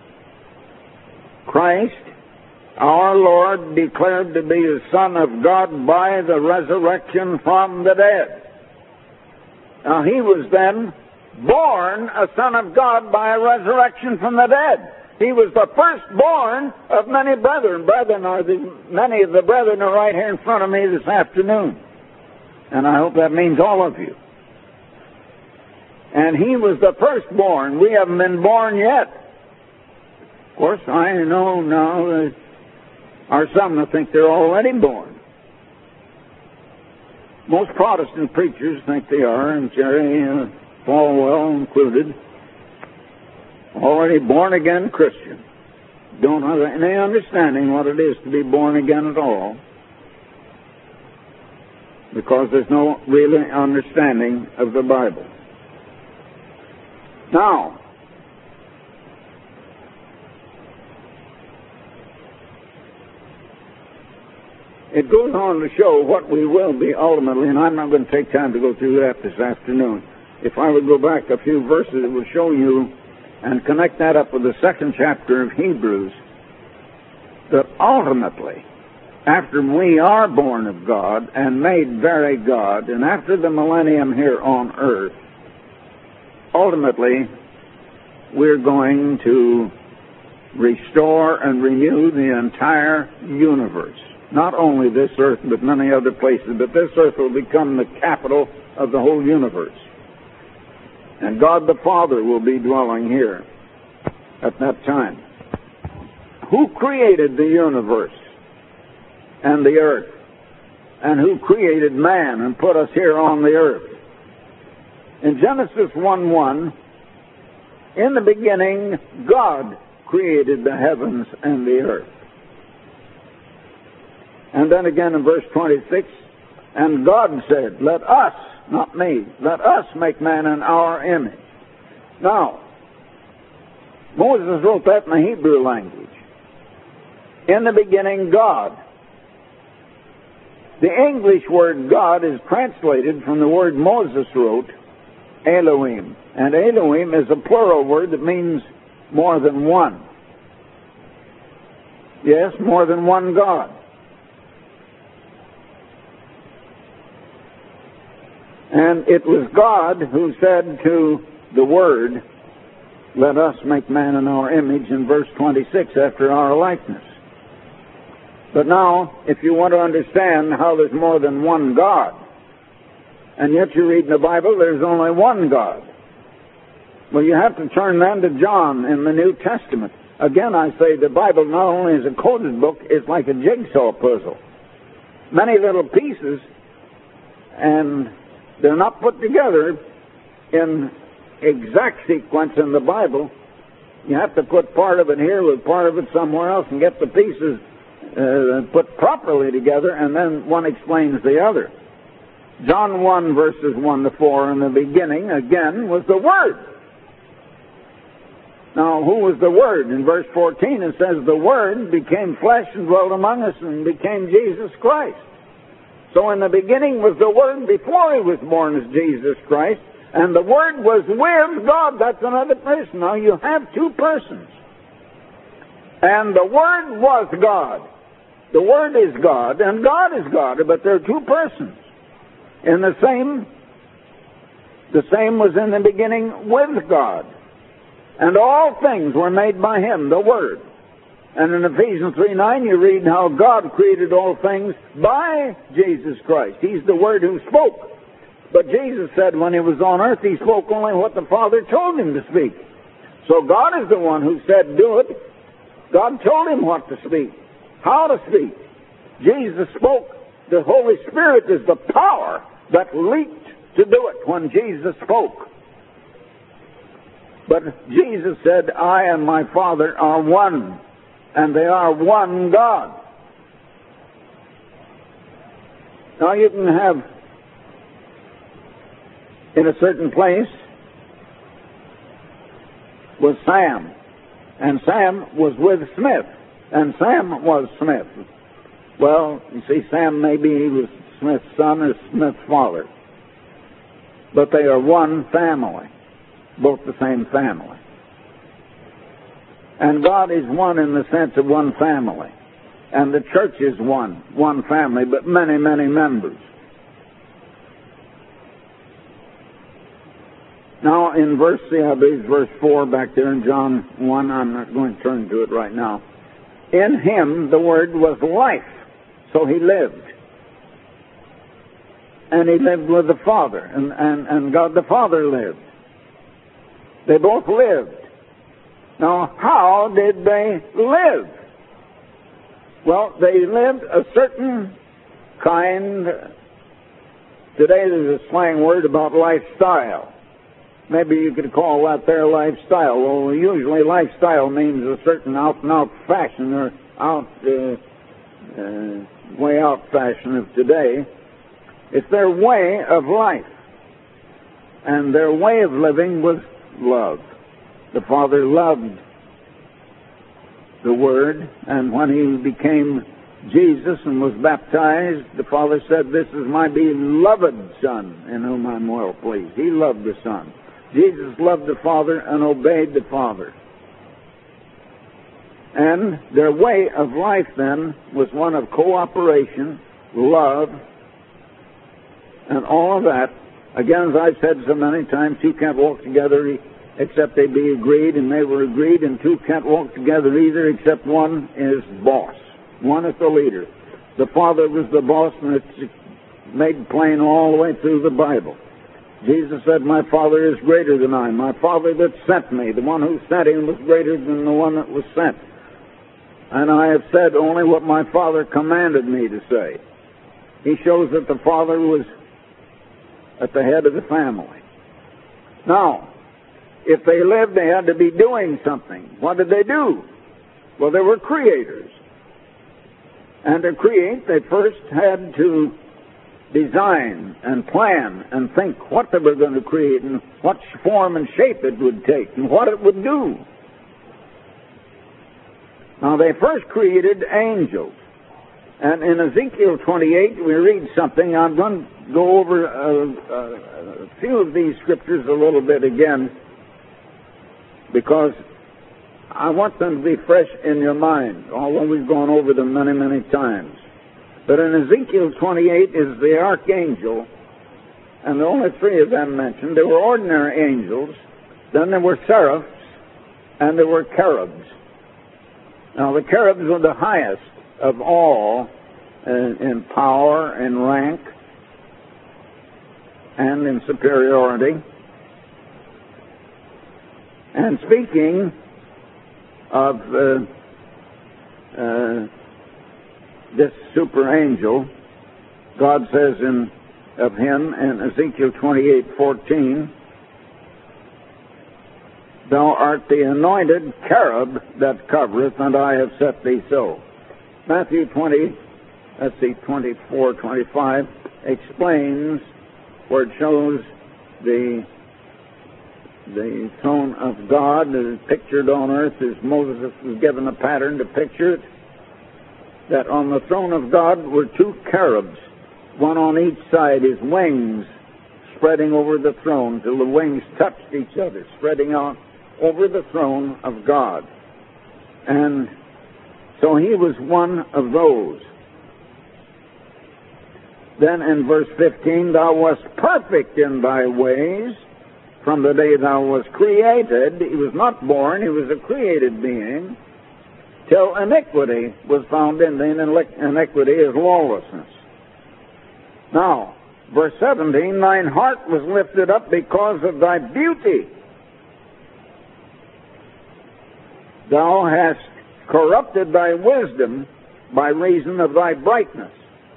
Christ, our Lord, declared to be the Son of God by the resurrection from the dead. Now He was then born a Son of God by a resurrection from the dead. He was the firstborn of many brethren. Brethren are the, many of the brethren are right here in front of me this afternoon. And I hope that means all of you. And He was the firstborn. We haven't been born yet. Of course, I know now that are some that think they're already born. Most Protestant preachers think they are, and Jerry uh, Falwell included, already born again Christian. Don't have any understanding what it is to be born again at all, because there's no real understanding of the Bible. Now, it goes on to show what we will be ultimately, and I'm not going to take time to go through that this afternoon. If I would go back a few verses, it will show you and connect that up with the second chapter of Hebrews, that ultimately, after we are born of God and made very God, and after the millennium here on earth, ultimately, we're going to restore and renew the entire universe. Not only this earth, but many other places, but this earth will become the capital of the whole universe. And God the Father will be dwelling here at that time. Who created the universe and the earth? And who created man and put us here on the earth? In Genesis one one, in the beginning, God created the heavens and the earth. And then again in verse twenty-six, and God said, let us, not me, let us make man in our image. Now, Moses wrote that in the Hebrew language. In the beginning, God. The English word God is translated from the word Moses wrote, Elohim. And Elohim is a plural word that means more than one. Yes, more than one God. And it was God who said to the Word, let us make man in our image, in verse twenty-six, after our likeness. But now, if you want to understand how there's more than one God, and yet you read in the Bible there's only one God, well, you have to turn then to John in the New Testament. Again, I say the Bible not only is a coded book, it's like a jigsaw puzzle. Many little pieces, and they're not put together in exact sequence in the Bible. You have to put part of it here with part of it somewhere else and get the pieces uh, put properly together, and then one explains the other. John one, verses one to four, in the beginning, again, was the Word. Now, who was the Word? In verse fourteen, it says, the Word became flesh and dwelt among us and became Jesus Christ. So in the beginning was the Word before he was born as Jesus Christ, and the Word was with God. That's another person. Now you have two persons. And the Word was God. The Word is God, and God is God, but they're two persons. In the same, the same was in the beginning with God. And all things were made by him, the Word. And in Ephesians three nine, you read how God created all things by Jesus Christ. He's the Word who spoke. But Jesus said when he was on earth, he spoke only what the Father told him to speak. So God is the one who said, do it. God told him what to speak, how to speak. Jesus spoke. The Holy Spirit is the power that leaped to do it when Jesus spoke. But Jesus said, I and my Father are one. And they are one God. Now you can have, in a certain place, was Sam. And Sam was with Smith. And Sam was Smith. Well, you see, Sam maybe he was Smith's son or Smith's father. But they are one family. Both the same family. And God is one in the sense of one family. And the church is one, one family, but many, many members. Now in verse, see, I believe verse four back there in John one, I'm not going to turn to it right now. In him the Word was life, so he lived. And he lived with the Father, and, and, and God the Father lived. They both lived. Now, how did they live? Well, they lived a certain kind, today there's a slang word about lifestyle. Maybe you could call that their lifestyle. Well, usually lifestyle means a certain out-and-out fashion or out, uh, uh, way out fashion of today. It's their way of life. And their way of living was love. The Father loved the Word, and when he became Jesus and was baptized, the Father said, "This is my beloved Son, in whom I'm well pleased." He loved the Son. Jesus loved the Father and obeyed the Father. And their way of life then was one of cooperation, love, and all of that. Again, as I've said so many times, two can't walk together except they be agreed, and they were agreed, and two can't walk together either except one is boss. One is the leader. The Father was the boss, and it's made plain all the way through the Bible. Jesus said, "My Father is greater than I. My Father that sent me, the one who sent him was greater than the one that was sent. And I have said only what my Father commanded me to say." He shows that the Father was at the head of the family. Now, if they lived, they had to be doing something. What did they do? Well, they were creators. And to create, they first had to design and plan and think what they were going to create and what form and shape it would take and what it would do. Now, they first created angels. And in Ezekiel twenty-eight, we read something. I'm going to go over a, a, a few of these scriptures a little bit again, because I want them to be fresh in your mind, although we've gone over them many, many times. But in Ezekiel twenty-eight is the archangel, and there are only three of them mentioned. There were ordinary angels, then there were seraphs, and there were cherubs. Now, the cherubs were the highest of all uh, in power, in rank, and in superiority. And speaking of uh, uh, this super angel, God says in of him in Ezekiel twenty-eight fourteen, "Thou art the anointed cherub that covereth, and I have set thee so." Matthew twenty, let's see, twenty-four, twenty-five explains where it shows the the throne of God is pictured on earth as Moses was given a pattern to picture it, that on the throne of God were two cherubs, one on each side, his wings spreading over the throne till the wings touched each other, spreading out over the throne of God. And so he was one of those. Then in verse fifteen, "Thou wast perfect in thy ways from the day thou wast created." He was not born, he was a created being, till iniquity was found in thee, and iniquity is lawlessness. Now, verse seventeen, "Thine heart was lifted up because of thy beauty. Thou hast corrupted thy wisdom by reason of thy brightness."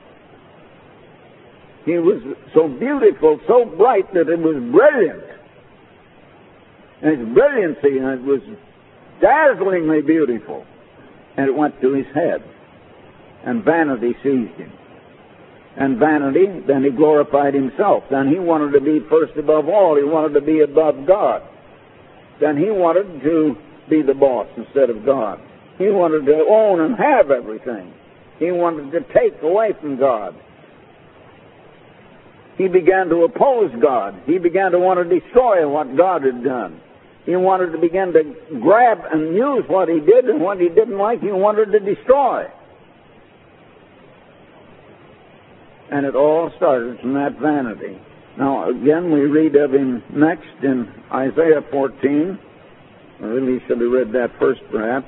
He was so beautiful, so bright that it was brilliant. And his brilliancy, and it was dazzlingly beautiful. And it went to his head. And vanity seized him. And vanity, then he glorified himself. Then he wanted to be first above all. He wanted to be above God. Then he wanted to be the boss instead of God. He wanted to own and have everything. He wanted to take away from God. He began to oppose God. He began to want to destroy what God had done. He wanted to begin to grab and use what he did, and what he didn't like, he wanted to destroy. And it all started from that vanity. Now, again, we read of him next in Isaiah fourteen. I really should have read that first, perhaps.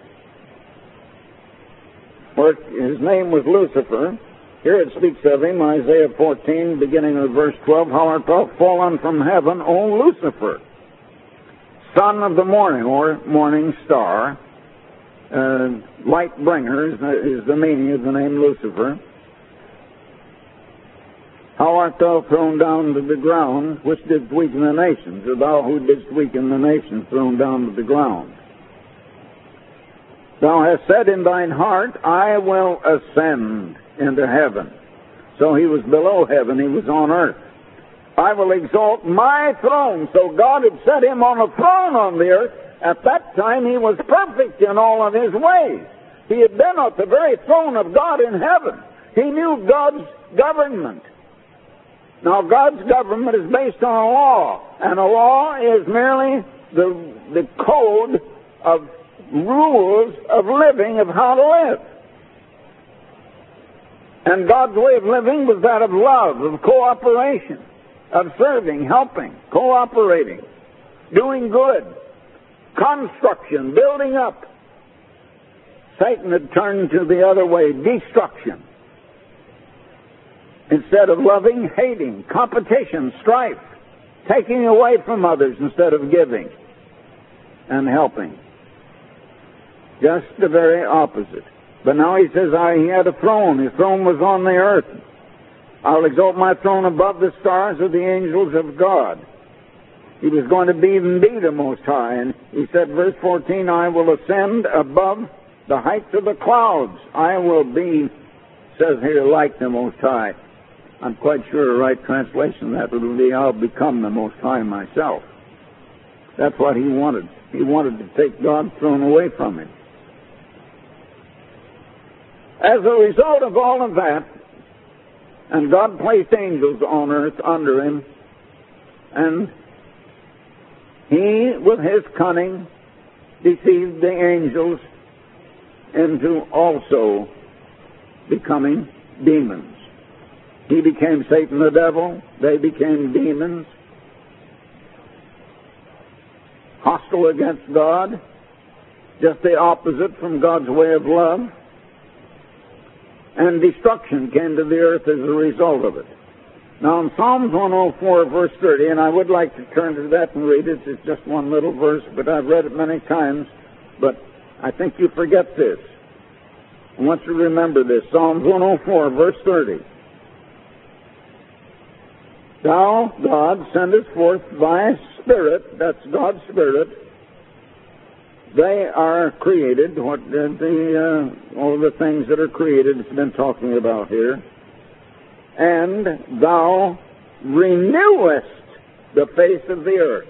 Where his name was Lucifer. Here it speaks of him, Isaiah fourteen, beginning with verse twelve. "How art thou fallen from heaven, O Lucifer, son of the morning," or morning star. Uh, light bringer is the, is the meaning of the name Lucifer. "How art thou thrown down to the ground, which didst weaken the nations, or thou who didst weaken the nations, thrown down to the ground? Thou hast said in thine heart, I will ascend into heaven." So he was below heaven, he was on earth. "I will exalt my throne." So God had set him on a throne on the earth. At that time he was perfect in all of his ways. He had been at the very throne of God in heaven. He knew God's government. Now, God's government is based on a law, and a law is merely the, the code of rules of living, of how to live. And God's way of living was that of love, of cooperation, of serving, helping, cooperating, doing good, construction, building up. Satan had turned to the other way, destruction. Instead of loving, hating, competition, strife, taking away from others instead of giving and helping. Just the very opposite. But now he says, I, he had a throne. His throne was on the earth. I'll exalt my throne above the stars of the angels of God. He was going to be even be the Most High. And he said, verse fourteen, I will ascend above the heights of the clouds. I will be, says here, like the Most High. I'm quite sure the right translation of that will be, I'll become the Most High myself. That's what he wanted. He wanted to take God's throne away from him. As a result of all of that, and God placed angels on earth under him, and he, with his cunning, deceived the angels into also becoming demons. He became Satan the devil. They became demons, hostile against God, just the opposite from God's way of love. And destruction came to the earth as a result of it. Now in Psalms one oh four, verse thirty, and I would like to turn to that and read it. It's just one little verse, but I've read it many times. But I think you forget this. I want you to remember this. Psalms one oh four, verse thirty. Thou, God, sendest forth thy Spirit, that's God's Spirit. They are created, what the, uh, all the things that are created, it's been talking about here. And thou renewest the face of the earth.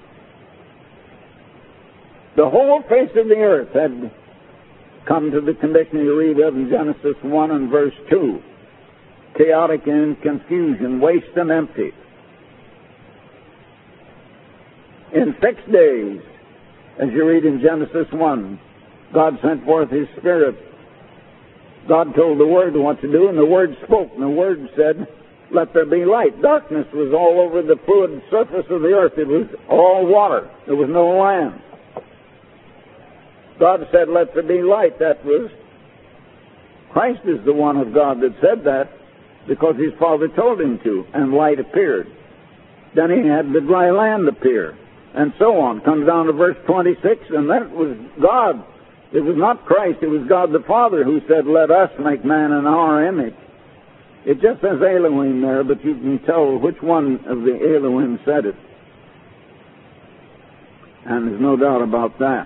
The whole face of the earth had come to the condition you read of in Genesis one and verse two. Chaotic and confusion, waste and empty. In six days, as you read in Genesis one, God sent forth His Spirit. God told the Word what to do, and the Word spoke, and the Word said, let there be light. Darkness was all over the fluid surface of the earth. It was all water. There was no land. God said, let there be light. That was, Christ is the one of God that said that, because His Father told Him to, and light appeared. Then He had the dry land appear, and so on. Comes down to verse twenty-six, and that was God. It was not Christ, it was God the Father who said, let us make man in our image. It just says Elohim there, but you can tell which one of the Elohim said it. And there's no doubt about that.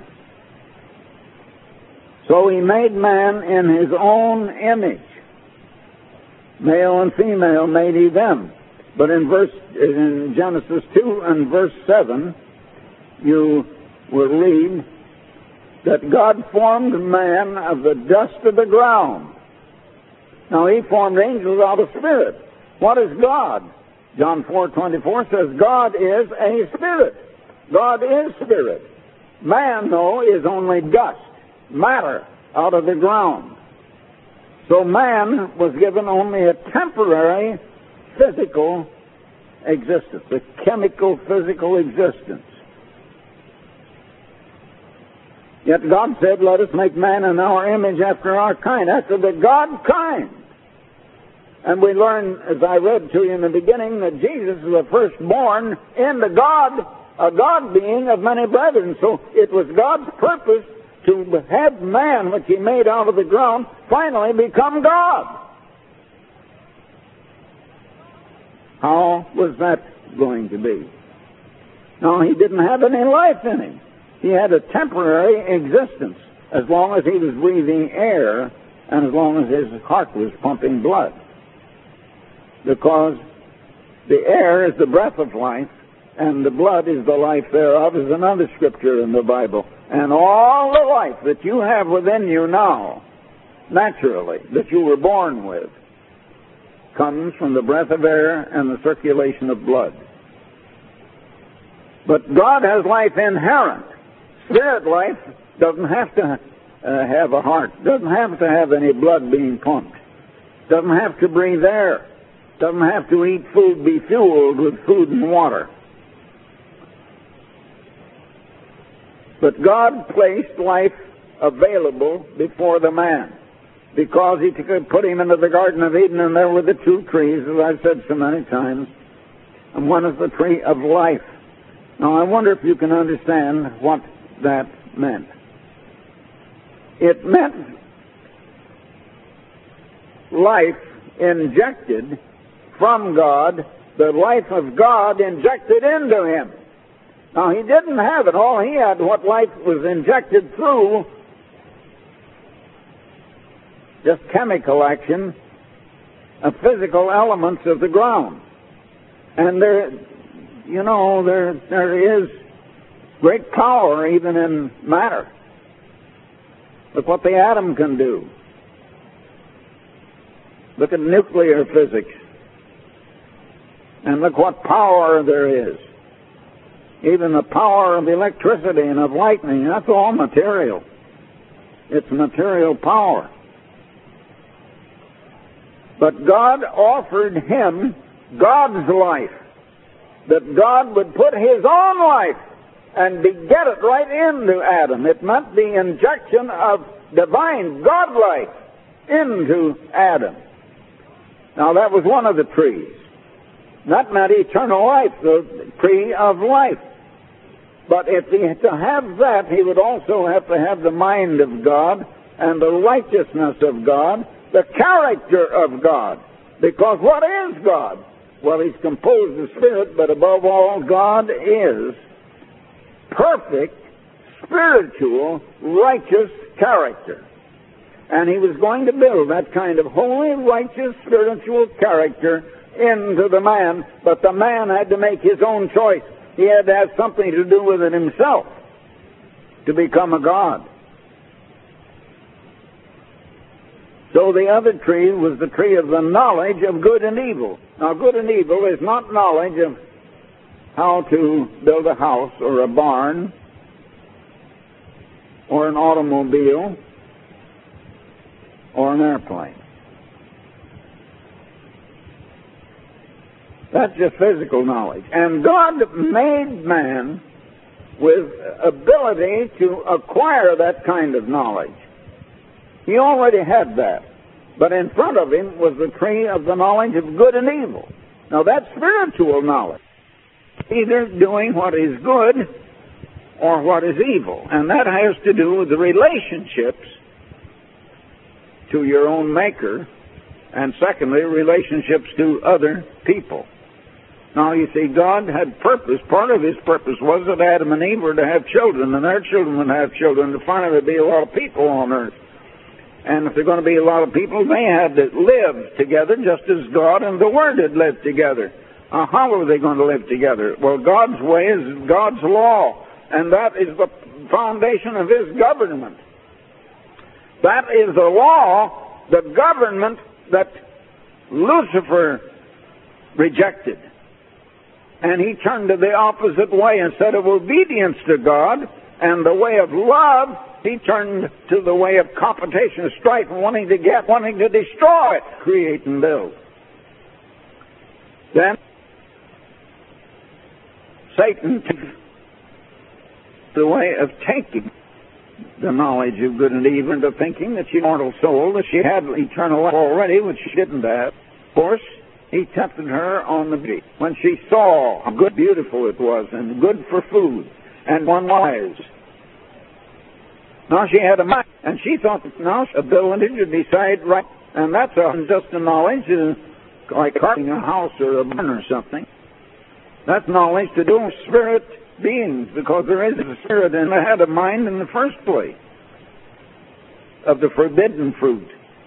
So He made man in His own image. Male and female made He them. But in verse in Genesis two and verse seven, you will read that God formed man of the dust of the ground. Now He formed angels out of spirit. What is God? John four twenty-four says God is a spirit. God is spirit. Man, though, is only dust, matter out of the ground. So man was given only a temporary physical existence, a chemical physical existence. Yet God said, let us make man in our image after our kind, after the God kind. And we learn, as I read to you in the beginning, that Jesus is the firstborn in the God, a God being of many brethren. So it was God's purpose to have man, which He made out of the ground, finally become God. How was that going to be? No, He didn't have any life in Him. He had a temporary existence as long as He was breathing air and as long as His heart was pumping blood. Because the air is the breath of life, and the blood is the life thereof, is another scripture in the Bible. And all the life that you have within you now, naturally, that you were born with, comes from the breath of air and the circulation of blood. But God has life inherent. Spirit life doesn't have to uh, have a heart, doesn't have to have any blood being pumped, doesn't have to breathe air, doesn't have to eat food, be fueled with food and water. But God placed life available before the man, because he could put him into the Garden of Eden, and there were the two trees, as I've said so many times, and one is the tree of life. Now, I wonder if you can understand what that meant. It meant life injected from God, the life of God injected into him. Now, he didn't have it. All he had, what life was injected through, just chemical action of physical elements of the ground. And there, you know, there there is great power even in matter. Look what the atom can do. Look at nuclear physics. And look what power there is. Even the power of electricity and of lightning, that's all material. It's material power. But God offered him God's life, that God would put his own life and beget it right into Adam. It meant the injection of divine God life into Adam. Now, that was one of the trees. That meant eternal life, the tree of life. But if he had to have that, he would also have to have the mind of God and the righteousness of God, the character of God. Because what is God? Well, he's composed of spirit, but above all, God is perfect, spiritual, righteous character. And he was going to build that kind of holy, righteous, spiritual character into the man, but the man had to make his own choice. He had to have something to do with it himself to become a God. So the other tree was the tree of the knowledge of good and evil. Now, good and evil is not knowledge of how to build a house or a barn or an automobile or an airplane. That's just physical knowledge. And God made man with ability to acquire that kind of knowledge. He already had that. But in front of him was the tree of the knowledge of good and evil. Now, that's spiritual knowledge. Either doing what is good or what is evil. And that has to do with the relationships to your own Maker, and secondly, relationships to other people. Now, you see, God had purpose. Part of his purpose was that Adam and Eve were to have children, and their children would have children. To finally there'd be a lot of people on earth. And if there are going to be a lot of people, they had to live together just as God and the Word had lived together. Now, how are they going to live together? Well, God's way is God's law, and that is the foundation of his government. That is the law, the government that Lucifer rejected. And he turned to the opposite way. Instead of obedience to God and the way of love, he turned to the way of competition, strife, wanting to get, wanting to destroy, create and build. Then Satan took the way of taking the knowledge of good and evil into thinking that she had an immortal soul, that she had eternal life already, which she didn't have. Of course, he tempted her on the beach when she saw how good, beautiful it was, and good for food, and one wise. Now she had a mind, and she thought that now ability to decide right, and that's a, just a knowledge, uh, like carving a house or a barn or something. That's knowledge to do with spirit beings, because there is a spirit, and I had a mind in the first place of the forbidden fruit,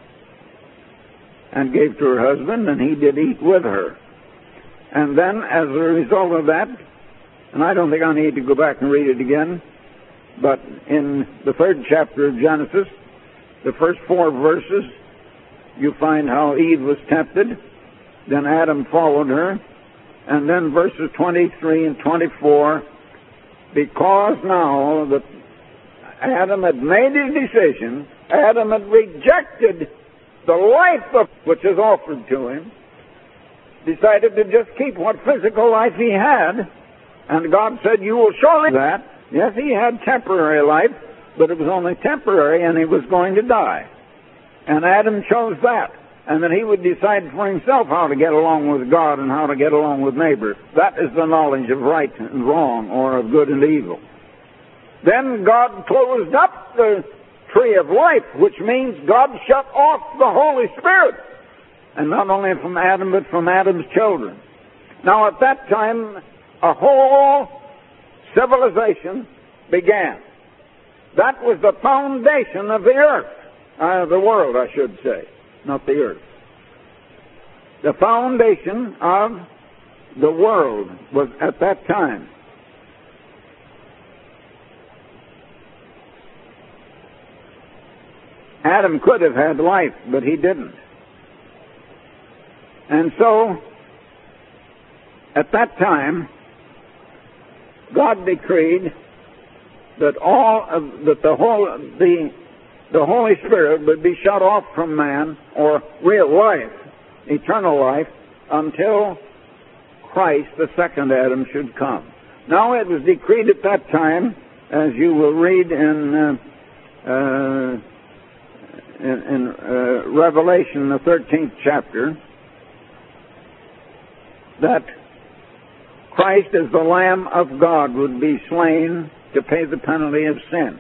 and gave to her husband, and he did eat with her. And then, as a result of that, And I don't think I need to go back and read it again. But in the third chapter of Genesis, the first four verses, you find how Eve was tempted. Then Adam followed her. And then verses twenty-three and twenty-four, because now that Adam had made his decision, Adam had rejected the life of, which is offered to him, decided to just keep what physical life he had, and God said, you will surely do that. Yes, he had temporary life, but it was only temporary, and he was going to die. And Adam chose that, and that he would decide for himself how to get along with God and how to get along with neighbors. That is the knowledge of right and wrong, or of good and evil. Then God closed up the tree of life, which means God shut off the Holy Spirit. And not only from Adam, but from Adam's children. Now at that time, a whole civilization began. That was the foundation of the earth. Uh, the world, I should say. Not the earth. The foundation of the world was at that time. Adam could have had life, but he didn't. And so, at that time, God decreed that all of, that the whole the the Holy Spirit would be shut off from man, or real life, eternal life, until Christ, the second Adam, should come. Now it was decreed at that time, as you will read in uh, uh, in, in uh, Revelation, the thirteenth chapter, that Christ as the Lamb of God would be slain to pay the penalty of sin.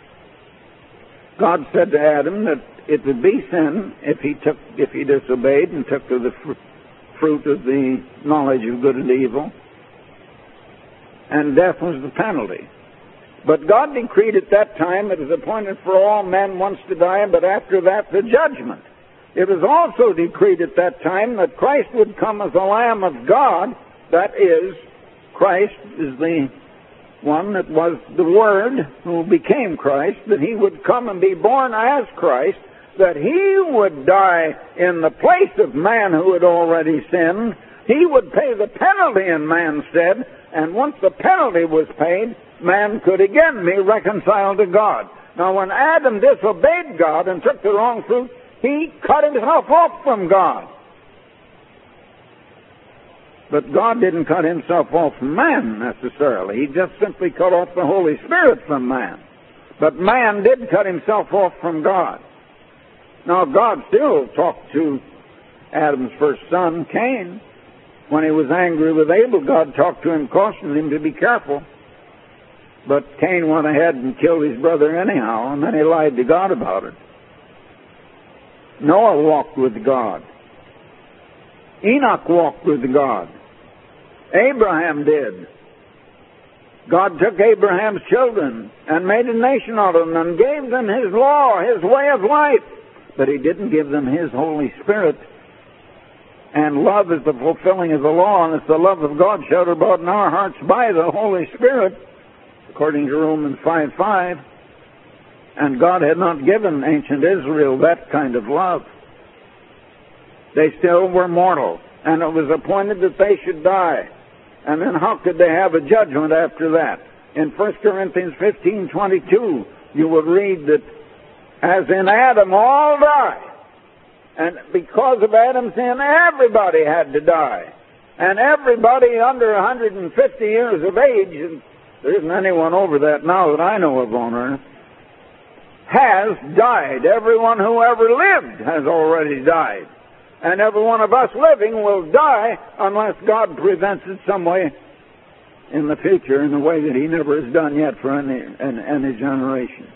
God said to Adam that it would be sin if he took, if he disobeyed and took to the fr- fruit of the knowledge of good and evil, and death was the penalty. But God decreed at that time it was appointed for all men once to die, but after that the judgment. It was also decreed at that time that Christ would come as the Lamb of God. That is, Christ is the one that was the Word who became Christ, that he would come and be born as Christ, that he would die in the place of man who had already sinned. He would pay the penalty in man's stead, and once the penalty was paid, man could again be reconciled to God. Now, when Adam disobeyed God and took the wrong fruit, he cut himself off from God. But God didn't cut himself off from man necessarily. He just simply cut off the Holy Spirit from man. But man did cut himself off from God. Now, God still talked to Adam's first son, Cain. When he was angry with Abel, God talked to him, cautioning him to be careful. But Cain went ahead and killed his brother anyhow, and then he lied to God about it. Noah walked with God. Enoch walked with God. Abraham did. God took Abraham's children and made a nation out of them and gave them his law, his way of life. But he didn't give them his Holy Spirit. And love is the fulfilling of the law, and it's the love of God shed abroad in our hearts by the Holy Spirit, according to Romans five five. And God had not given ancient Israel that kind of love. They still were mortal, and it was appointed that they should die. And then how could they have a judgment after that? In First Corinthians fifteen twenty-two, you will read that as in Adam all die. And because of Adam's sin, everybody had to die. And everybody under one hundred fifty years of age, and there isn't anyone over that now that I know of on earth, has died. Everyone who ever lived has already died. And every one of us living will die unless God prevents it some way in the future in a way that he never has done yet for any, any, any generation.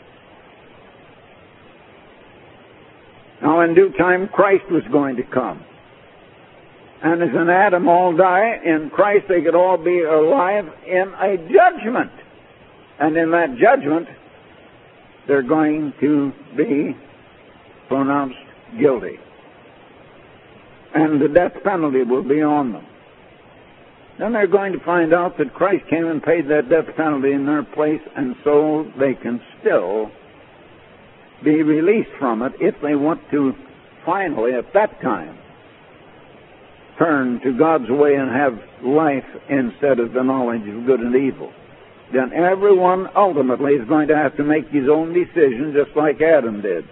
Now in due time, Christ was going to come. And as in Adam all die, in Christ they could all be alive in a judgment. And in that judgment, they're going to be pronounced guilty. And the death penalty will be on them. then they're going to find out that Christ came and paid that death penalty in their place, and so they can still be released from it if they want to finally, at that time, turn to God's way and have life instead of the knowledge of good and evil. Then everyone ultimately is going to have to make his own decision, just like Adam did.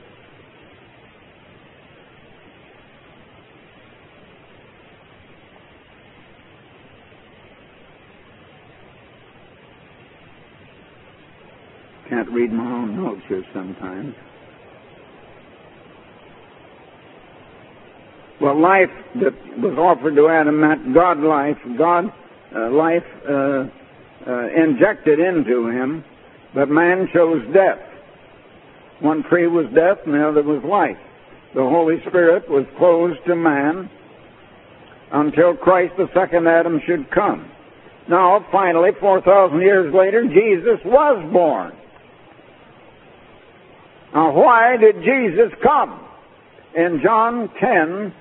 Can't read my own notes here sometimes. Well, life that was offered to Adam meant God life, God uh, life uh, uh, injected into him, but man chose death. One tree was death and the other was life. The Holy Spirit was closed to man until Christ, the second Adam, should come. Now, finally, four thousand years later, Jesus was born. Now, why did Jesus come? In John ten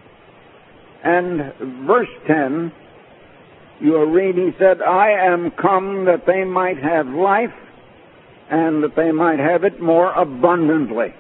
and verse ten, you will read, he said, I am come that they might have life, and that they might have it more abundantly.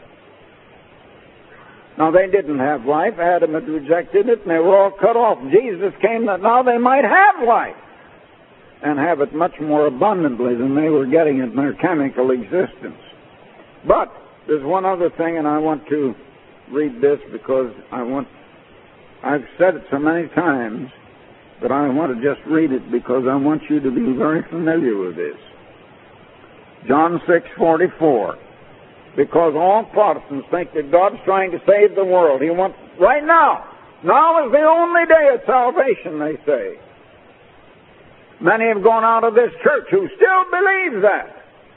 Now, they didn't have life. Adam had rejected it, and they were all cut off. Jesus came that now they might have life, and have it much more abundantly than they were getting it in their chemical existence. But there's one other thing, and I want to read this because I want, I've said it so many times, but I want to just read it because I want you to be very familiar with this. John six forty-four. Because all Protestants think that God's trying to save the world. He wants, right now, now is the only day of salvation, they say. Many have gone out of this church who still believe that.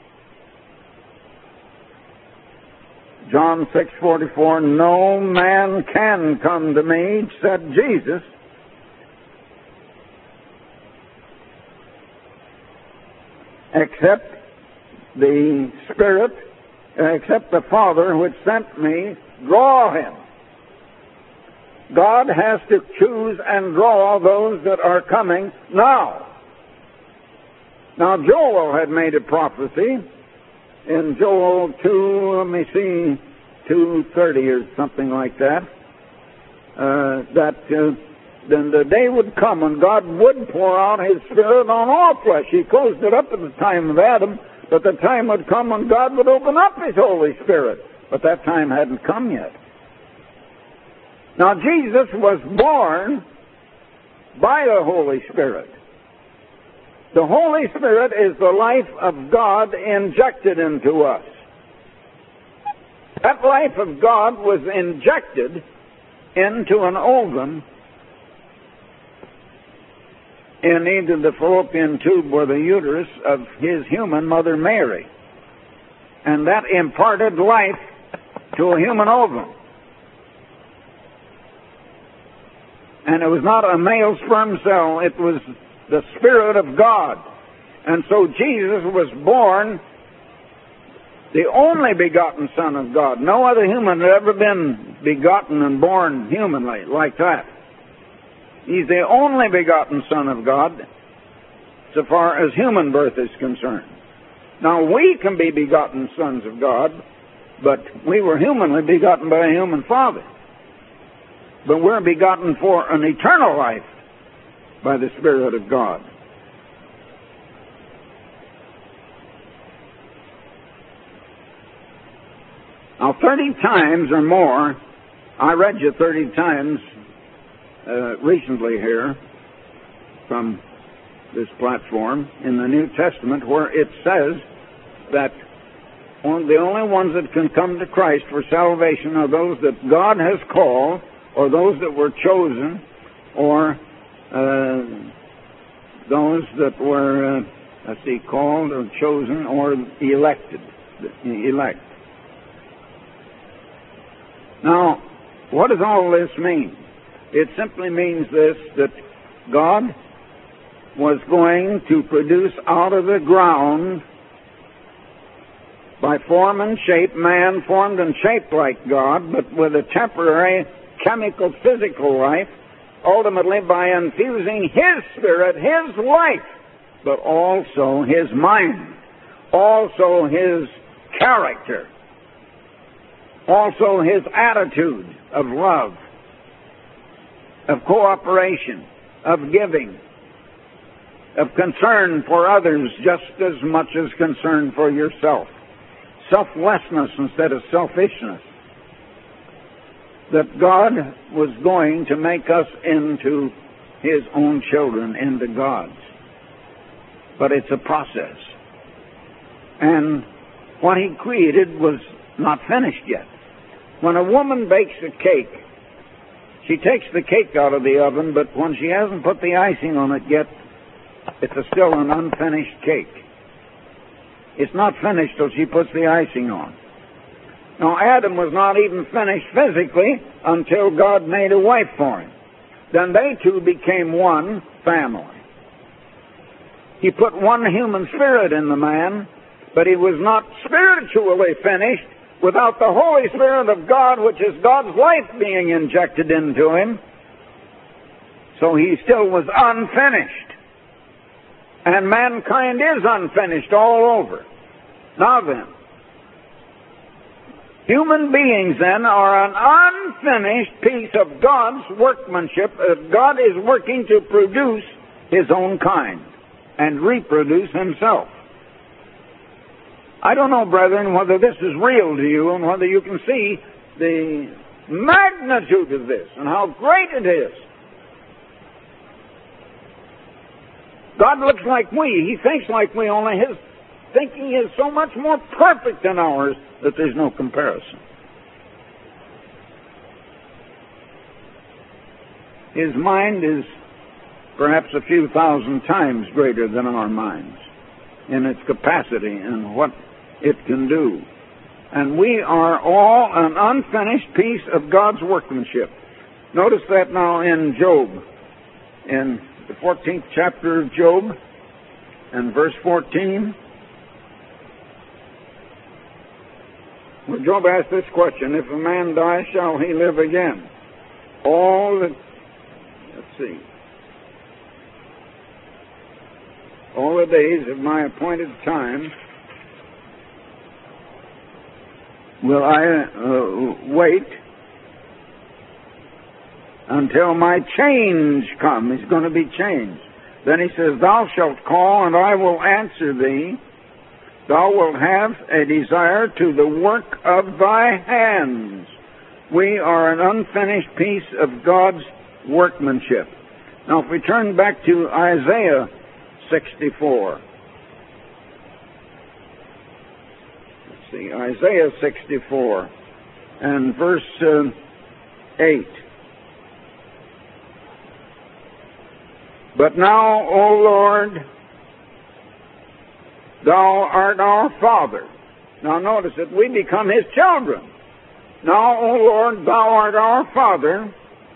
John six forty-four, no man can come to me, said Jesus, except the Spirit, except the Father which sent me, draw him. God has to choose and draw those that are coming now. Now, Joel had made a prophecy in Joel two, let me see, two thirty or something like that, uh, that uh, then the day would come when God would pour out His Spirit on all flesh. He closed it up at the time of Adam, but the time would come when God would open up His Holy Spirit. But that time hadn't come yet. Now, Jesus was born by the Holy Spirit. The Holy Spirit is the life of God injected into us. That life of God was injected into an ovum in either the fallopian tube or the uterus of His human mother Mary. And that imparted life to a human ovum. And it was not a male sperm cell, it was the Spirit of God. And so Jesus was born the only begotten Son of God. No other human had ever been begotten and born humanly like that. He's the only begotten Son of God so far as human birth is concerned. Now, we can be begotten sons of God, but we were humanly begotten by a human father. But we're begotten for an eternal life by the Spirit of God. Now, thirty times or more, I read you thirty times uh, recently here from this platform in the New Testament where it says that on, the only ones that can come to Christ for salvation are those that God has called, or those that were chosen, or uh, those that were, uh, let's see, called or chosen or elected, elect. Now, what does all this mean? It simply means this, that God was going to produce out of the ground, by form and shape, man formed and shaped like God, but with a temporary chemical, physical life, ultimately by infusing His Spirit, His life, but also His mind, also His character, also His attitude of love, of cooperation, of giving, of concern for others just as much as concern for yourself. Selflessness instead of selfishness. That God was going to make us into His own children, into God's. But it's a process. And what He created was not finished yet. When a woman bakes a cake, she takes the cake out of the oven, but when she hasn't put the icing on it yet, it's a still an unfinished cake. It's not finished till she puts the icing on. Now, Adam was not even finished physically until God made a wife for him. Then they two became one family. He put one human spirit in the man, but he was not spiritually finished without the Holy Spirit of God, which is God's life, being injected into him. So he still was unfinished. And mankind is unfinished all over. Now then, human beings then are an unfinished piece of God's workmanship that God is working to produce His own kind and reproduce Himself. I don't know, brethren, whether this is real to you and whether you can see the magnitude of this and how great it is. God looks like we. He thinks like we, only His thinking is so much more perfect than ours that there's no comparison. His mind is perhaps a few thousand times greater than our minds in its capacity and what it can do. And we are all an unfinished piece of God's workmanship. Notice that now in Job, in the fourteenth chapter of Job, and verse fourteen. Well, Job asked this question: if a man die, shall he live again? All the, let's see, all the days of my appointed time will I uh, wait until my change come. He's going to be changed. Then he says, thou shalt call, and I will answer thee. Thou wilt have a desire to the work of thy hands. We are an unfinished piece of God's workmanship. Now, if we turn back to Isaiah sixty-four. Let's see, Isaiah sixty-four and verse uh, eight. But now, O Lord, Thou art our Father. Now notice that we become His children. Now, O Lord, Thou art our Father.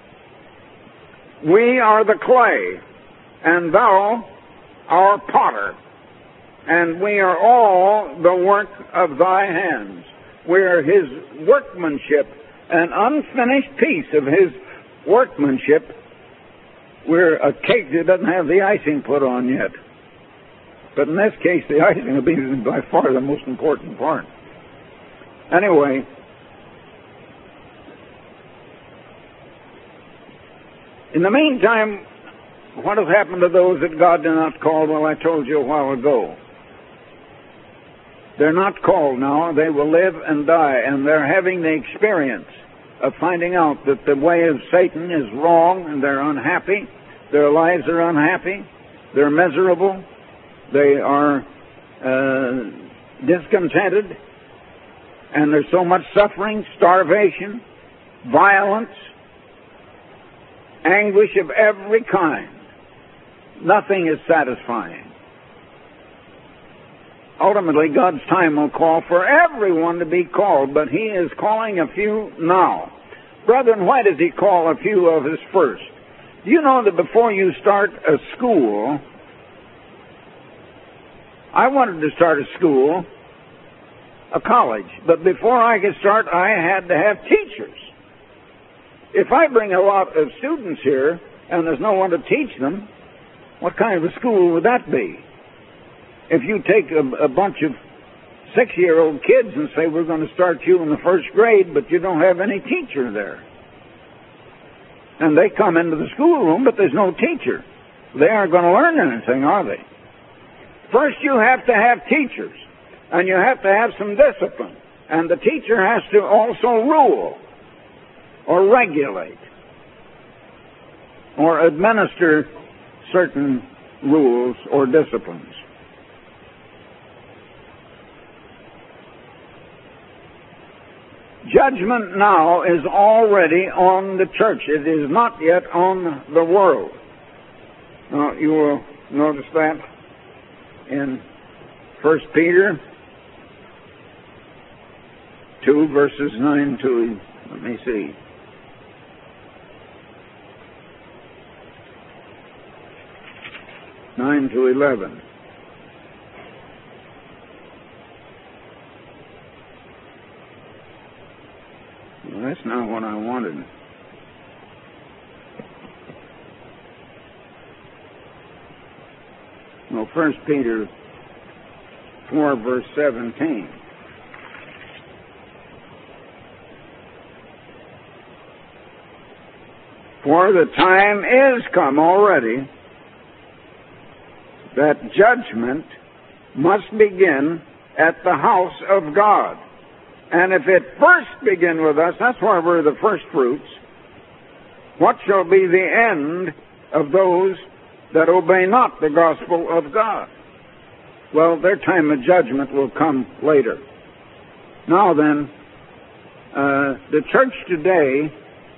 We are the clay, and Thou our potter. And we are all the work of Thy hands. We are His workmanship, an unfinished piece of His workmanship. We're a cake that doesn't have the icing put on yet. But in this case, the icing will be by far the most important part. Anyway, in the meantime, what has happened to those that God did not call? Well, I told you a while ago. They're not called now. They will live and die, and they're having the experience of finding out that the way of Satan is wrong, and they're unhappy. Their lives are unhappy. They're miserable. They are uh, discontented. And there's so much suffering, starvation, violence, anguish of every kind. Nothing is satisfying. Ultimately, God's time will call for everyone to be called, but He is calling a few now. Brethren, why does He call a few of us first? Do you know that before you start a school, I wanted to start a school, a college, but before I could start, I had to have teachers. If I bring a lot of students here, and there's no one to teach them, what kind of a school would that be? If you take a, a bunch of six-year-old kids and say, we're going to start you in the first grade, but you don't have any teacher there. And they come into the schoolroom, but there's no teacher. They aren't going to learn anything, are they? First, you have to have teachers, and you have to have some discipline. And the teacher has to also rule, or regulate, or administer certain rules or disciplines. Judgment now is already on the church. It is not yet on the world. Now, you will notice that in First Peter two, verses nine to, let me see, nine to eleven. Well, that's not what I wanted. Well, First Peter four, verse seventeen. For the time is come already that judgment must begin at the house of God. And if it first begin with us, that's why we're the first fruits, what shall be the end of those that obey not the gospel of God? Well, their time of judgment will come later. Now then, uh, the church today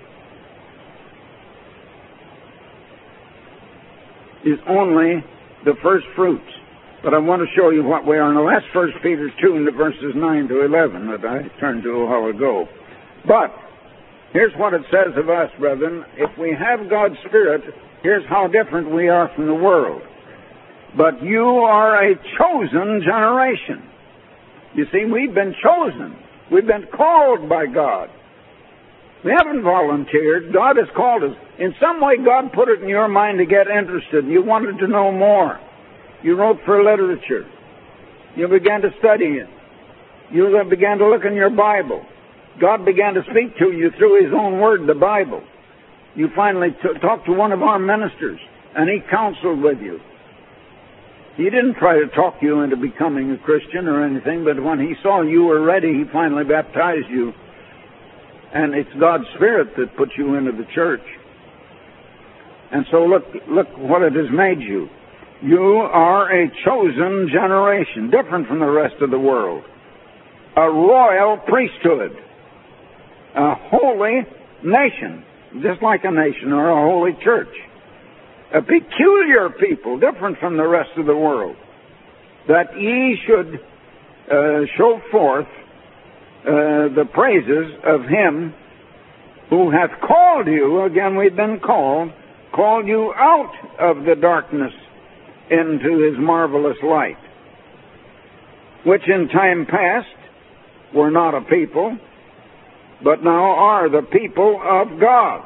is only the first fruits. But I want to show you what we are. Now, that's First Peter two, in the verses nine to eleven that I turned to a while ago. But here's what it says of us, brethren. If we have God's Spirit, here's how different we are from the world. But you are a chosen generation. You see, we've been chosen. We've been called by God. We haven't volunteered. God has called us. In some way, God put it in your mind to get interested. You wanted to know more. You wrote for literature. You began to study it. You began to look in your Bible. God began to speak to you through His own Word, the Bible. You finally t- talked to one of our ministers, and he counseled with you. He didn't try to talk you into becoming a Christian or anything, but when he saw you were ready, he finally baptized you. And it's God's Spirit that put you into the church. And so look, look what it has made you. You are a chosen generation, different from the rest of the world. A royal priesthood. A holy nation, just like a nation or a holy church. A peculiar people, different from the rest of the world. That ye should uh, show forth uh, the praises of Him who hath called you, again we've been called, called you out of the darkness into His marvelous light, which in time past were not a people, but now are the people of God,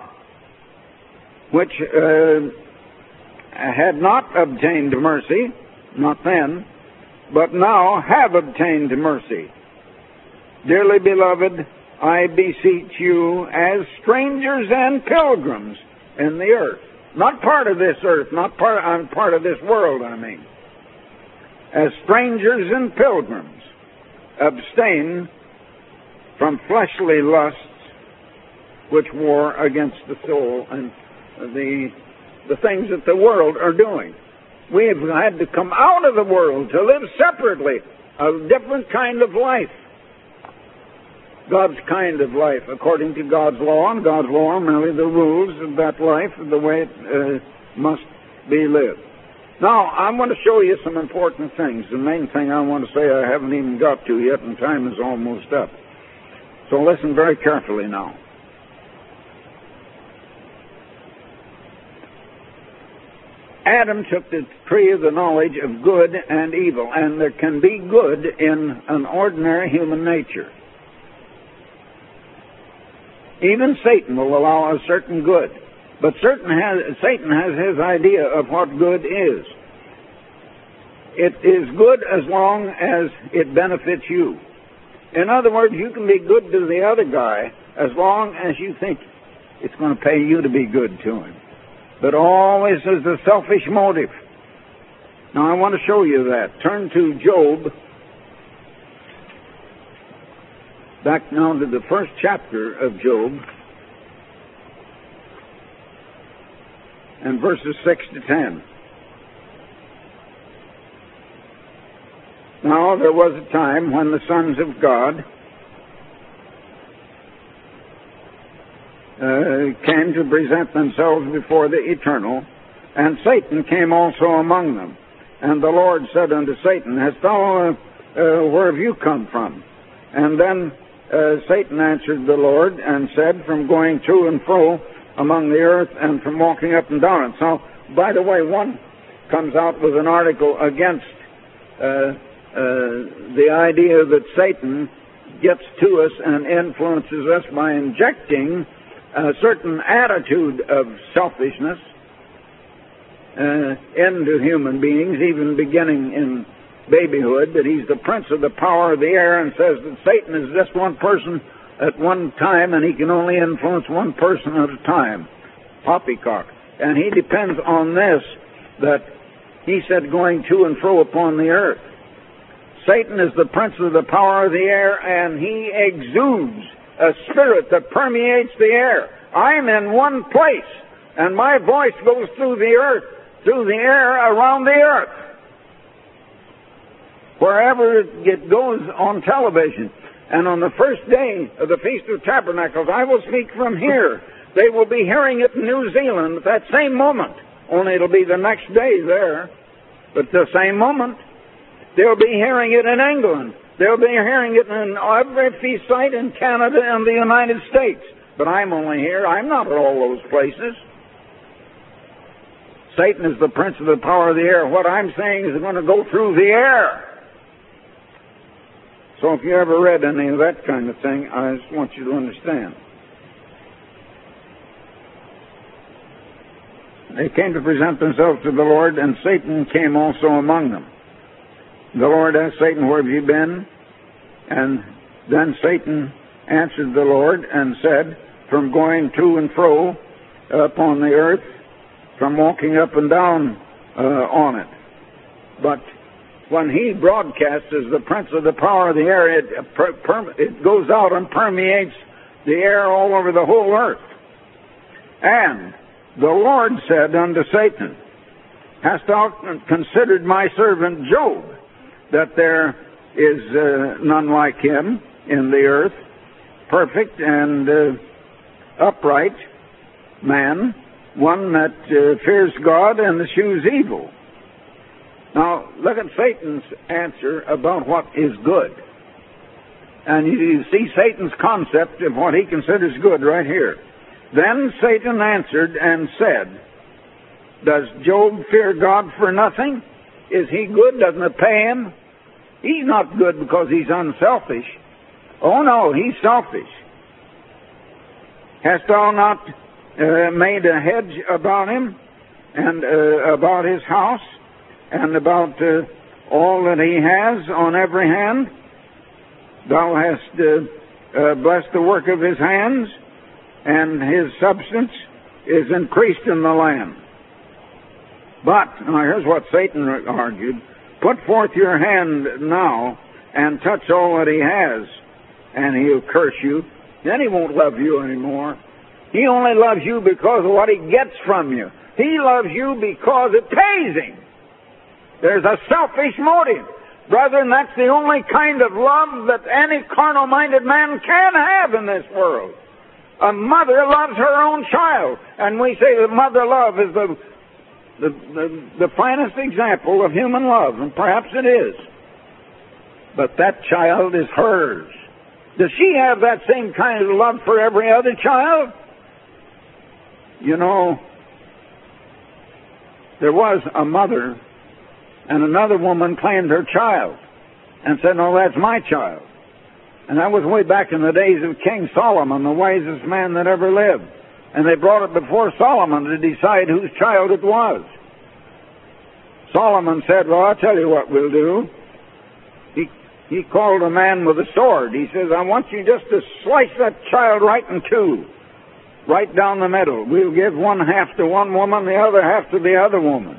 which uh, had not obtained mercy, not then, but now have obtained mercy. Dearly beloved, I beseech you as strangers and pilgrims in the earth. Not part of this earth, not part, I'm part of this world, I mean. As strangers and pilgrims, abstain from fleshly lusts which war against the soul and the, the things that the world are doing. We have had to come out of the world to live separately, a different kind of life. God's kind of life, according to God's law, and God's law are merely the rules of that life, the way it uh, must be lived. Now, I'm going to show you some important things. The main thing I want to say I haven't even got to yet, and time is almost up. So listen very carefully now. Adam took the tree of the knowledge of good and evil, and there can be good in an ordinary human nature. Even Satan will allow a certain good. But certain has, Satan has his idea of what good is. It is good as long as it benefits you. In other words, you can be good to the other guy as long as you think it's going to pay you to be good to him. But always is a selfish motive. Now I want to show you that. Turn to Job. Back now to the first chapter of Job. And verses six to ten. Now there was a time when the sons of God uh, came to present themselves before the Eternal, and Satan came also among them. And the Lord said unto Satan, Hast thou, uh, uh, where have you come from? And then uh, Satan answered the Lord and said, From going to and fro among the earth and from walking up and down it. So, by the way, one comes out with an article against uh, uh, the idea that Satan gets to us and influences us by injecting a certain attitude of selfishness uh, into human beings, even beginning in babyhood, that he's the prince of the power of the air, and says that Satan is just one person at one time, and he can only influence one person at a time. Poppycock. And he depends on this, that he said going to and fro upon the earth. Satan is the prince of the power of the air, and he exudes a spirit that permeates the air. I'm in one place, and my voice goes through the earth, through the air around the earth. Wherever it goes on television. And on the first day of the Feast of Tabernacles, I will speak from here. They will be hearing it in New Zealand at that same moment. Only it'll be the next day there. But the same moment. They'll be hearing it in England. They'll be hearing it in every feast site in Canada and the United States. But I'm only here. I'm not at all those places. Satan is the prince of the power of the air. What I'm saying is going to go through the air. So if you ever read any of that kind of thing, I just want you to understand. They came to present themselves to the Lord, and Satan came also among them. The Lord asked Satan, Where have you been? And then Satan answered the Lord and said, From going to and fro upon the earth, from walking up and down uh, on it. But when he broadcasts as the prince of the power of the air, it, it goes out and permeates the air all over the whole earth. And the Lord said unto Satan, Hast thou considered my servant Job, that there is uh, none like him in the earth, perfect and uh, upright man, one that uh, fears God and eschews evil? Now, look at Satan's answer about what is good. And you see Satan's concept of what he considers good right here. Then Satan answered and said, Does Job fear God for nothing? Is he good? Doesn't it pay him? He's not good because he's unselfish. Oh no, he's selfish. Hast thou not uh, made a hedge about him and uh, about his house? And about uh, all that he has on every hand? Thou hast uh, uh, blessed the work of his hands, and his substance is increased in the land. But, now here's what Satan argued, Put forth your hand now, and touch all that he has, and he'll curse you. Then he won't love you anymore. He only loves you because of what he gets from you. He loves you because it pays him. There's a selfish motive. Brethren, that's the only kind of love that any carnal-minded man can have in this world. A mother loves her own child. And we say that mother love is the, the, the, the finest example of human love. And perhaps it is. But that child is hers. Does she have that same kind of love for every other child? You know, there was a mother, and another woman claimed her child and said, No, that's my child. And that was way back in the days of King Solomon, the wisest man that ever lived. And they brought it before Solomon to decide whose child it was. Solomon said, well, I'll tell you what we'll do. He, he called a man with a sword. He says, I want you just to slice that child right in two, right down the middle. We'll give one half to one woman, the other half to the other woman.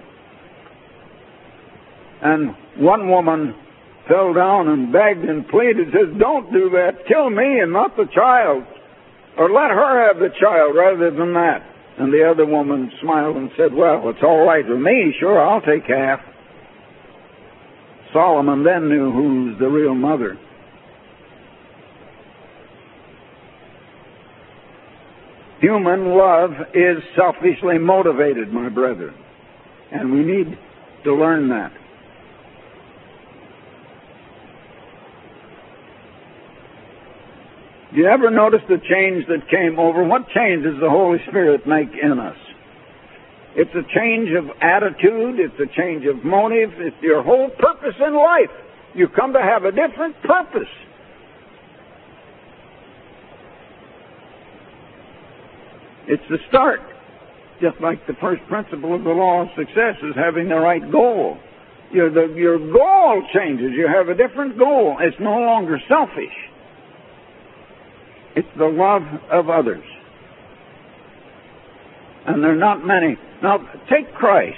And one woman fell down and begged and pleaded, says, don't do that. Kill me and not the child. Or let her have the child rather than that. And the other woman smiled and said, well, it's all right with me. Sure, I'll take half. Solomon then knew who's the real mother. Human love is selfishly motivated, my brethren. And we need to learn that. Do you ever notice the change that came over? What change does the Holy Spirit make in us? It's a change of attitude. It's a change of motive. It's your whole purpose in life. You come to have a different purpose. It's the start. Just like the first principle of the law of success is having the right goal. Your, the, your goal changes. You have a different goal. It's no longer selfish. It's the love of others. And there are not many. Now, take Christ.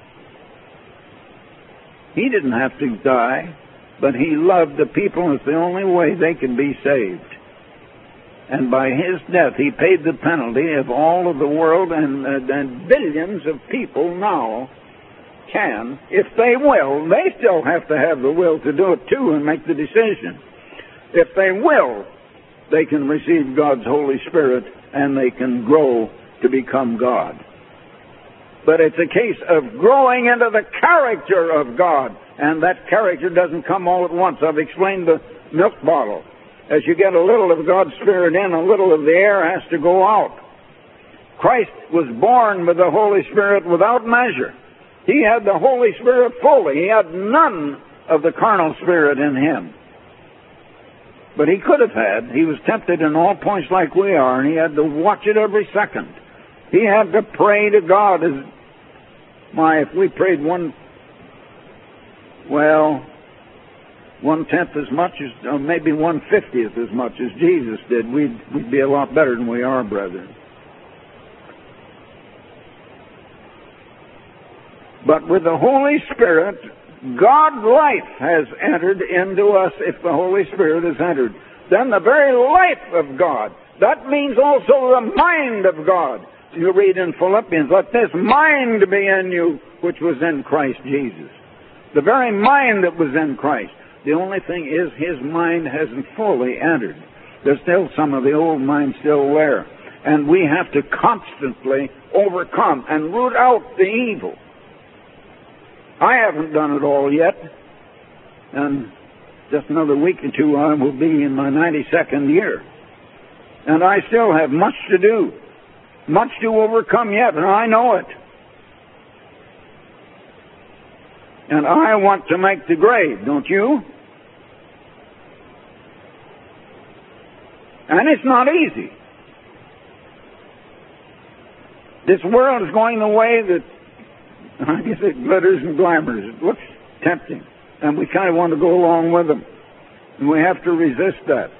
He didn't have to die, but He loved the people. It's the only way they can be saved. And by His death, He paid the penalty of all of the world, and, uh, and billions of people now can, if they will. They still have to have the will to do it too and make the decision. If they will, they can receive God's Holy Spirit and they can grow to become God. But it's a case of growing into the character of God, and that character doesn't come all at once. I've explained the milk bottle. As you get a little of God's Spirit in, a little of the air has to go out. Christ was born with the Holy Spirit without measure. He had the Holy Spirit fully. He had none of the carnal spirit in Him. But He could have had. He was tempted in all points like we are, and He had to watch it every second. He had to pray to God. As my, if we prayed one, well, one-tenth as much as, or maybe one-fiftieth as much as Jesus did, we'd, we'd be a lot better than we are, brethren. But with the Holy Spirit, God's life has entered into us. If the Holy Spirit has entered, then the very life of God. That means also the mind of God. You read in Philippians, let this mind be in you, which was in Christ Jesus. The very mind that was in Christ. The only thing is, His mind hasn't fully entered. There's still some of the old mind still there. And we have to constantly overcome and root out the evil. I haven't done it all yet. And just another week or two I will be in my ninety-second year. And I still have much to do. Much to overcome yet, and I know it. And I want to make the grade, don't you? And it's not easy. This world is going the way that, I guess it glitters and glamours. It looks tempting. And we kind of want to go along with them. And we have to resist that.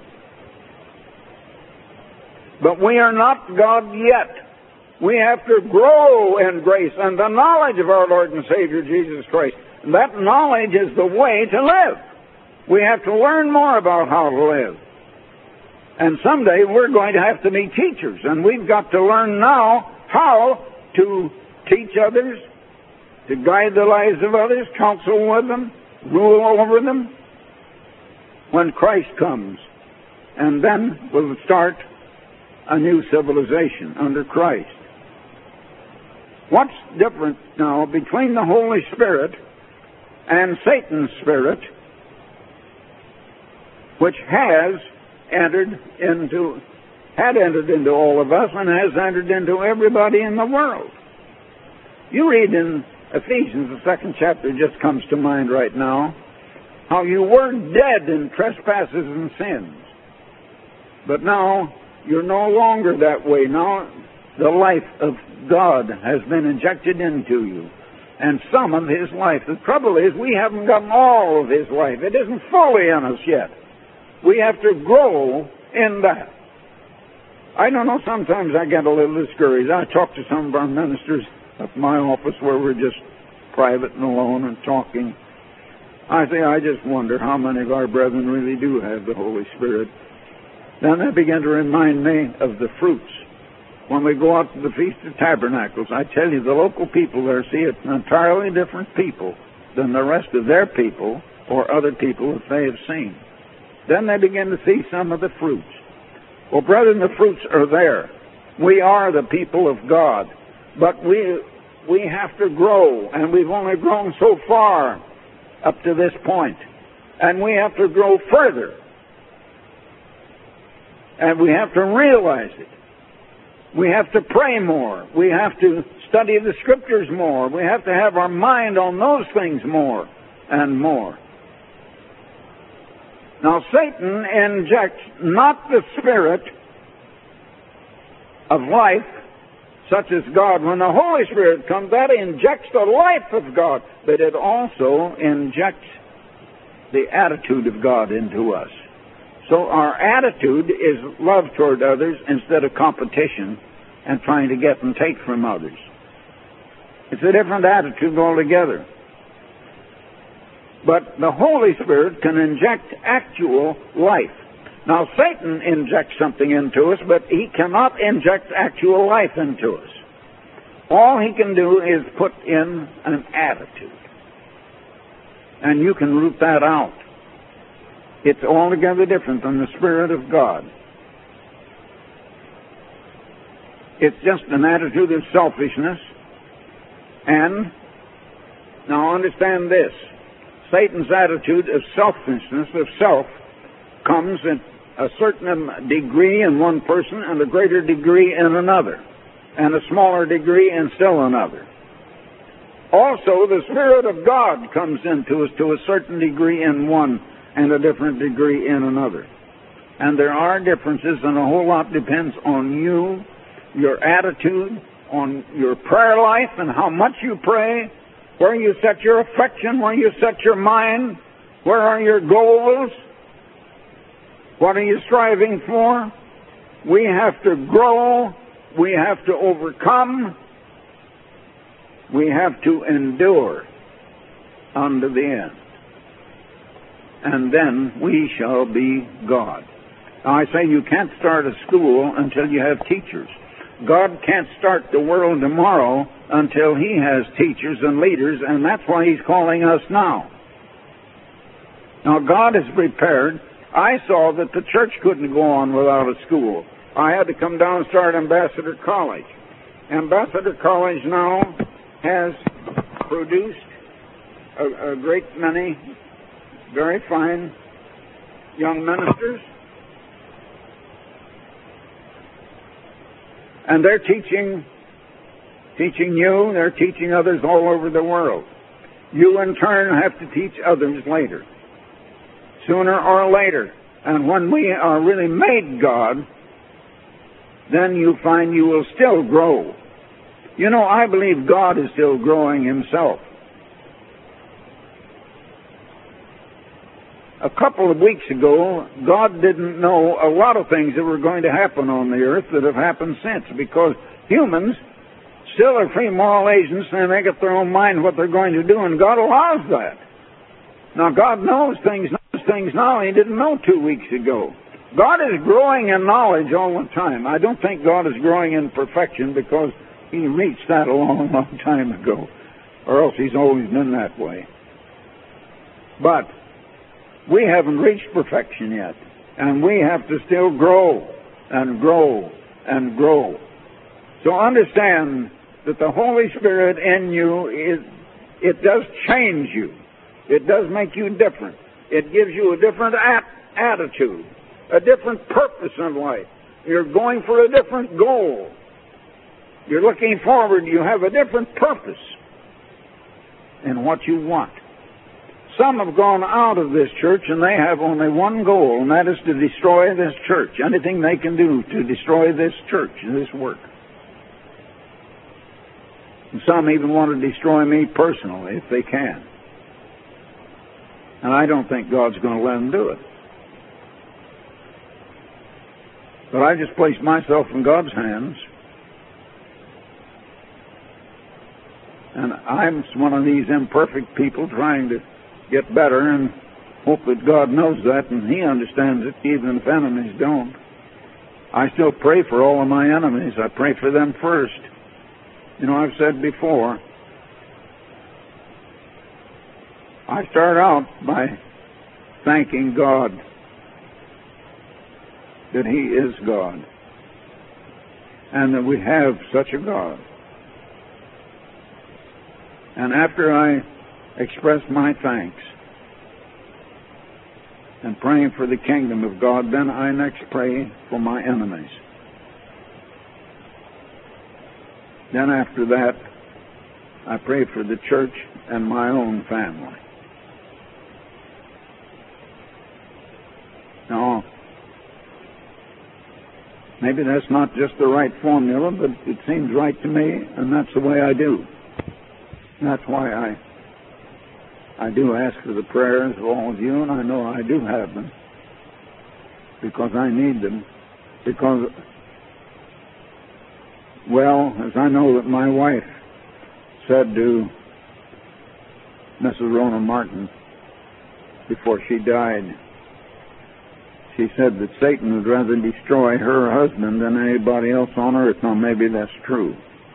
But we are not God yet. We have to grow in grace and the knowledge of our Lord and Savior Jesus Christ. And that knowledge is the way to live. We have to learn more about how to live. And someday we're going to have to be teachers. And we've got to learn now how to teach others, to guide the lives of others, counsel with them, rule over them, when Christ comes. And then we'll start a new civilization under Christ. What's different now between the Holy Spirit and Satan's spirit, which has entered into, had entered into all of us and has entered into everybody in the world? You read in Ephesians, the second chapter just comes to mind right now, how you were dead in trespasses and sins. But now you're no longer that way. Now The life of God has been injected into you. And some of His life. The trouble is we haven't gotten all of His life. It isn't fully in us yet. We have to grow in that. I don't know, sometimes I get a little discouraged. I talk to some of our ministers at my office where we're just private and alone and talking. I say, I just wonder how many of our brethren really do have the Holy Spirit. Then they begin to remind me of the fruits. When we go out to the Feast of Tabernacles, I tell you, the local people there see it's an entirely different people than the rest of their people or other people that they have seen. Then they begin to see some of the fruits. Well, brethren, the fruits are there. We are the people of God. But we we have to grow, and we've only grown so far up to this point. And we have to grow further. And we have to realize it. We have to pray more. We have to study the Scriptures more. We have to have our mind on those things more and more. Now, Satan injects not the spirit of life, such as God. When the Holy Spirit comes, that injects the life of God, but it also injects the attitude of God into us. So our attitude is love toward others instead of competition and trying to get and take from others. It's a different attitude altogether. But the Holy Spirit can inject actual life. Now, Satan injects something into us, but he cannot inject actual life into us. All he can do is put in an attitude. And you can root that out. It's altogether different than the Spirit of God. It's just an attitude of selfishness. And, now understand this, Satan's attitude of selfishness, of self, comes in a certain degree in one person and a greater degree in another, and a smaller degree in still another. Also, the Spirit of God comes into us to a certain degree in one and a different degree in another. And there are differences, and a whole lot depends on you, your attitude, on your prayer life and how much you pray, where you set your affection, where you set your mind, where are your goals, what are you striving for. We have to grow, we have to overcome, we have to endure unto the end. And then we shall be God. Now I say you can't start a school until you have teachers. God can't start the world tomorrow until He has teachers and leaders, and that's why He's calling us now. Now God is prepared. I saw that the church couldn't go on without a school. I had to come down and start Ambassador College. Ambassador College now has produced a, a great many very fine young ministers. And they're teaching, teaching you, they're teaching others all over the world. You in turn have to teach others later, sooner or later. And when we are really made God, then you find you will still grow. You know, I believe God is still growing Himself. A couple of weeks ago, God didn't know a lot of things that were going to happen on the earth that have happened since, because humans still are free moral agents and they make up their own mind what they're going to do, and God allows that. Now, God knows things, knows things now He didn't know two weeks ago. God is growing in knowledge all the time. I don't think God is growing in perfection because He reached that a long, long time ago, or else He's always been that way. But we haven't reached perfection yet, and we have to still grow and grow and grow. So understand that the Holy Spirit in you, is, it does change you. It does make you different. It gives you a different at- attitude, a different purpose in life. You're going for a different goal. You're looking forward. You have a different purpose in what you want. Some have gone out of this church and they have only one goal, and that is to destroy this church. Anything they can do to destroy this church and this work. And some even want to destroy me personally if they can. And I don't think God's going to let them do it. But I just place myself in God's hands. And I'm one of these imperfect people trying to get better, and hope that God knows that and He understands it, even if enemies don't. I still pray for all of my enemies. I pray for them first. You know, I've said before, I start out by thanking God that He is God and that we have such a God. And after I express my thanks and praying for the kingdom of God, then I next pray for my enemies. Then after that, I pray for the church and my own family. Now, maybe that's not just the right formula, but it seems right to me, and that's the way I do. That's why I I do ask for the prayers of all of you, and I know I do have them, because I need them. Because, well, as I know that my wife said to Missus Rona Martin before she died, she said that Satan would rather destroy her husband than anybody else on earth. Now, maybe that's true.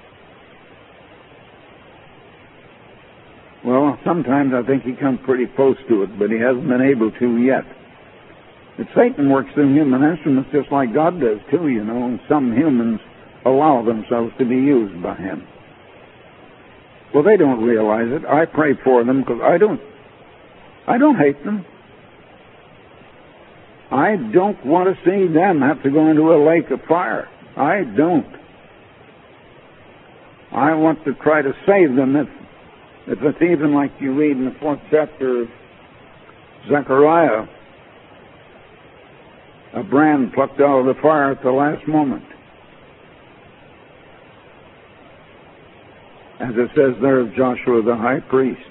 Well, sometimes I think he comes pretty close to it, but he hasn't been able to yet. But Satan works through human instruments just like God does too, you know, and some humans allow themselves to be used by him. Well, they don't realize it. I pray for them because I don't, I don't hate them. I don't want to see them have to go into a lake of fire. I don't. I want to try to save them if If it's even like you read in the fourth chapter of Zechariah, a brand plucked out of the fire at the last moment. As it says there of Joshua the high priest.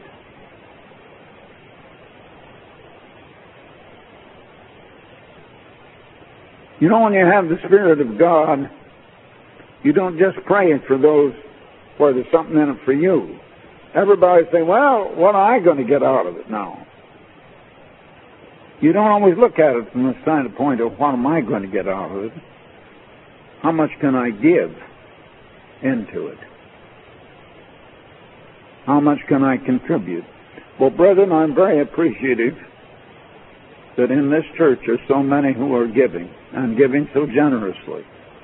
You know, when you have the Spirit of God, you don't just pray for those where there's something in it for you. Everybody say, well, what am I going to get out of it now? You don't always look at it from the standpoint of what am I going to get out of it? How much can I give into it? How much can I contribute? Well, brethren, I'm very appreciative that in this church are so many who are giving, and giving so generously.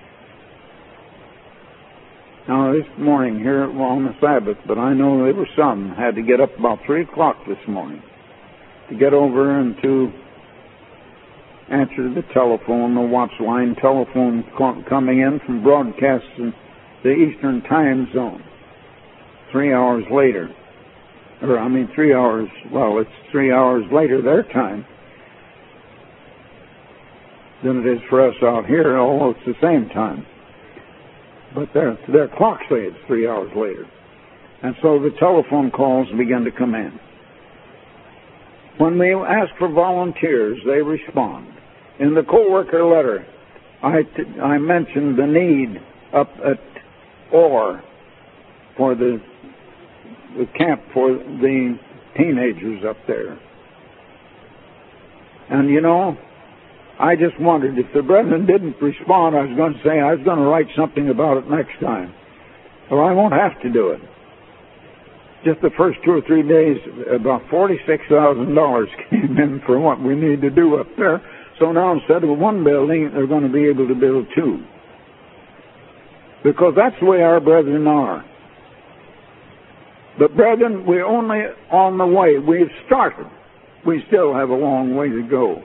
Now, this morning here on the Sabbath, but I know there were some had to get up about three o'clock this morning to get over and to answer the telephone, the watch line telephone coming in from broadcasts in the Eastern Time Zone. Three hours later, or I mean three hours, well, it's three hours later their time than it is for us out here, although it's the same time. But their, their clocks say it's three hours later. And so the telephone calls begin to come in. When we ask for volunteers, they respond. In the co-worker letter, I, t- I mentioned the need up at Orr for the, the camp for the teenagers up there. And you know, I just wondered if the brethren didn't respond, I was going to say I was going to write something about it next time. Well, I won't have to do it. Just the first two or three days, about forty-six thousand dollars came in for what we need to do up there. So now instead of one building, they're going to be able to build two. Because that's the way our brethren are. But brethren, we're only on the way. We've started. We still have a long way to go.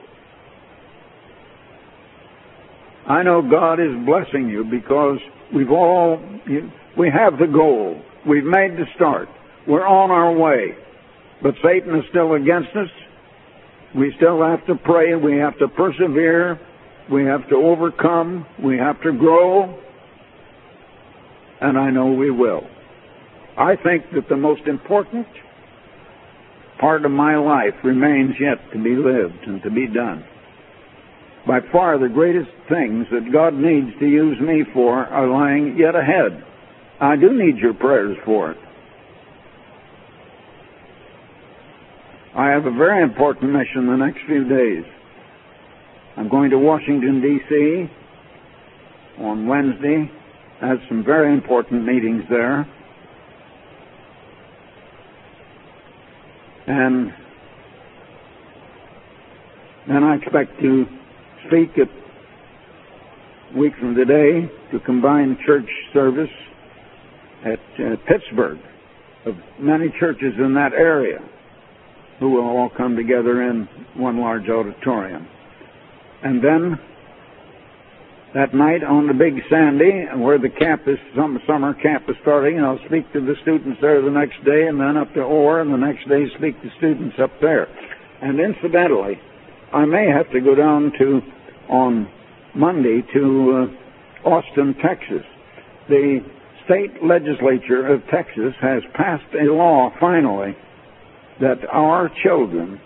I know God is blessing you because we've all, we have the goal. We've made the start. We're on our way. But Satan is still against us. We still have to pray. We have to persevere. We have to overcome. We have to grow. And I know we will. I think that the most important part of my life remains yet to be lived and to be done. By far the greatest things that God needs to use me for are lying yet ahead. I do need your prayers for it. I have a very important mission the next few days. I'm going to Washington, D C on Wednesday. I have some very important meetings there. And then I expect to speak a week from today to combine church service at uh, Pittsburgh of many churches in that area who will all come together in one large auditorium. And then that night on the Big Sandy, where the camp is, some summer camp is starting, I'll speak to the students there the next day, and then up to Orr, and the next day speak to students up there. And incidentally, I may have to go down to, on Monday, to uh, Austin, Texas. The state legislature of Texas has passed a law, finally, that our children,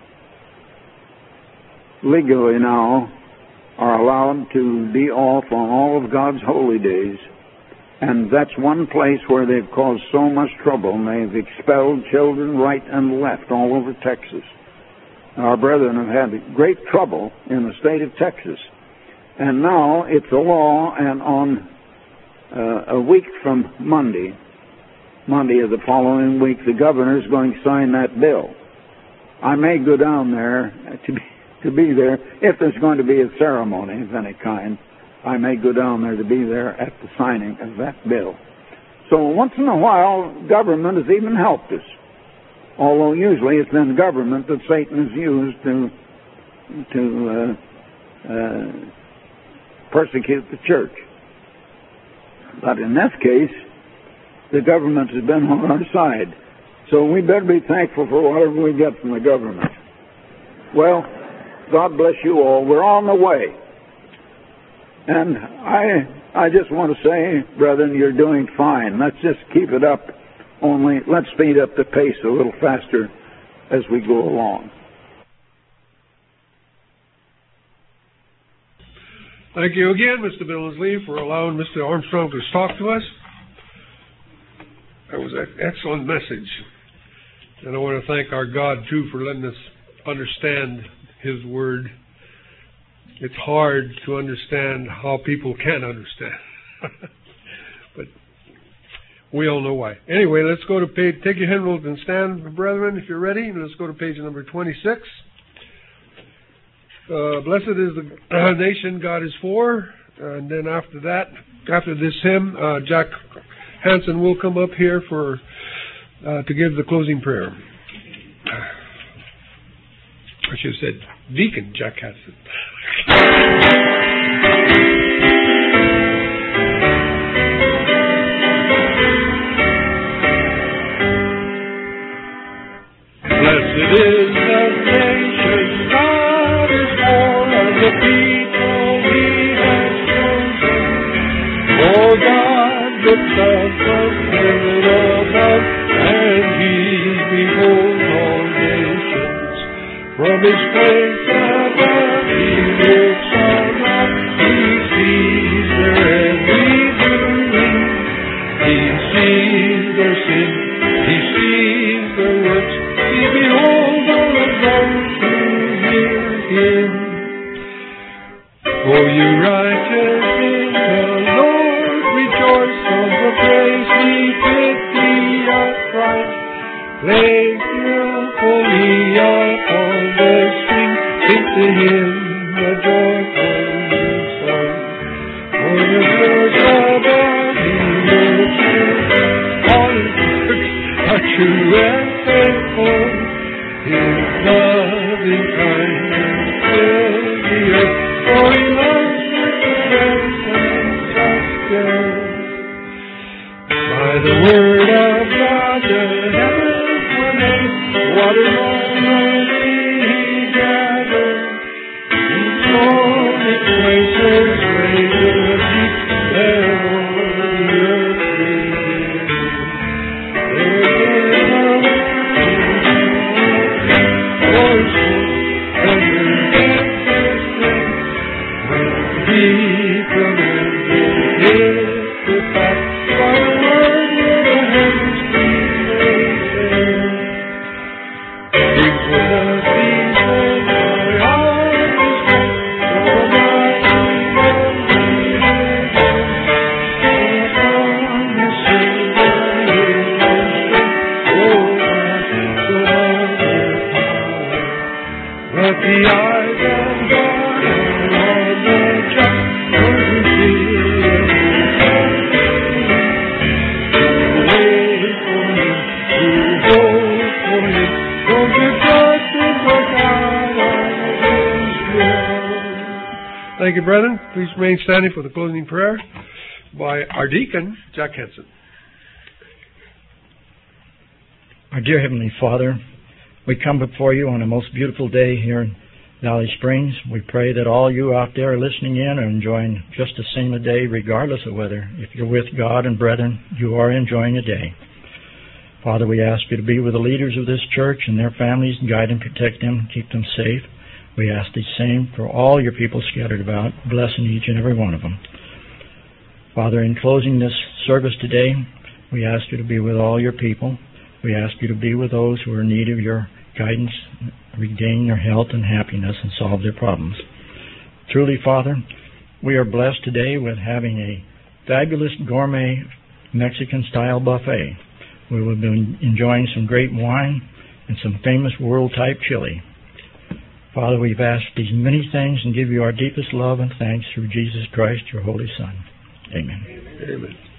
legally now, are allowed to be off on all of God's holy days. And that's one place where they've caused so much trouble, and they've expelled children right and left all over Texas. Our brethren have had great trouble in the state of Texas. And now it's a law, and on uh, a week from Monday, Monday of the following week, the governor is going to sign that bill. I may go down there to be to be there. If there's going to be a ceremony of any kind, I may go down there to be there at the signing of that bill. So once in a while, government has even helped us. Although usually it's been government that Satan has used to to uh, uh, persecute the church. But in this case, the government has been on our side. So we better be thankful for whatever we get from the government. Well, God bless you all. We're on the way. And I I just want to say, brethren, you're doing fine. Let's just keep it up. Only let's speed up the pace a little faster as we go along. Thank you again, Mister Billingsley, for allowing Mister Armstrong to talk to us. That was an excellent message. And I want to thank our God, too, for letting us understand His Word. It's hard to understand how people can understand. But we all know why. Anyway, let's go to page, take your hymnals and stand, brethren, if you're ready. And let's go to page number twenty-six. Uh, Blessed is the uh, nation God is for. And then after that, after this hymn, uh, Jack Hansen will come up here for uh, to give the closing prayer. I should have said Deacon Jack Hansen. Blessed is the nation God is for, and the people He has chosen. For God looks up from heaven above, and He beholds all nations. From His place above He looks on up, He sees their every doing. He sees their sin, He sees their works. He beholds all of those who hear Him. O you righteous in the Lord, rejoice on the praise He did thee upright. Lay skillfully upon the string, sing to Him a joyful new song. For the Lord above He looks all His works are true and faithful. His loving kindness fills the earth, for He loves with grace and justice. By the word of God the heavens were made, waters on the sea He gathered. He told its places laid in the deep, there was the earth beginning. the eyes of God are on the just, those who fear Him. Wait for Him, who hope for Him, those who trust in the God of Israel. Thank you, brethren. Please remain standing for the closing prayer by our deacon, Jack Henson. Our dear Heavenly Father, we come before you on a most beautiful day here in Valley Springs. We pray that all you out there listening in are enjoying just the same a day, regardless of whether, if you're with God and brethren, you are enjoying a day. Father, we ask you to be with the leaders of this church and their families, guide and protect them, keep them safe. We ask the same for all your people scattered about, blessing each and every one of them. Father, in closing this service today, we ask you to be with all your people. We ask you to be with those who are in need of your guidance, regain their health and happiness, and solve their problems. Truly, Father, we are blessed today with having a fabulous gourmet Mexican-style buffet. We will be enjoying some great wine and some famous world-type chili. Father, we've asked these many things and give you our deepest love and thanks through Jesus Christ, your Holy Son. Amen. Amen.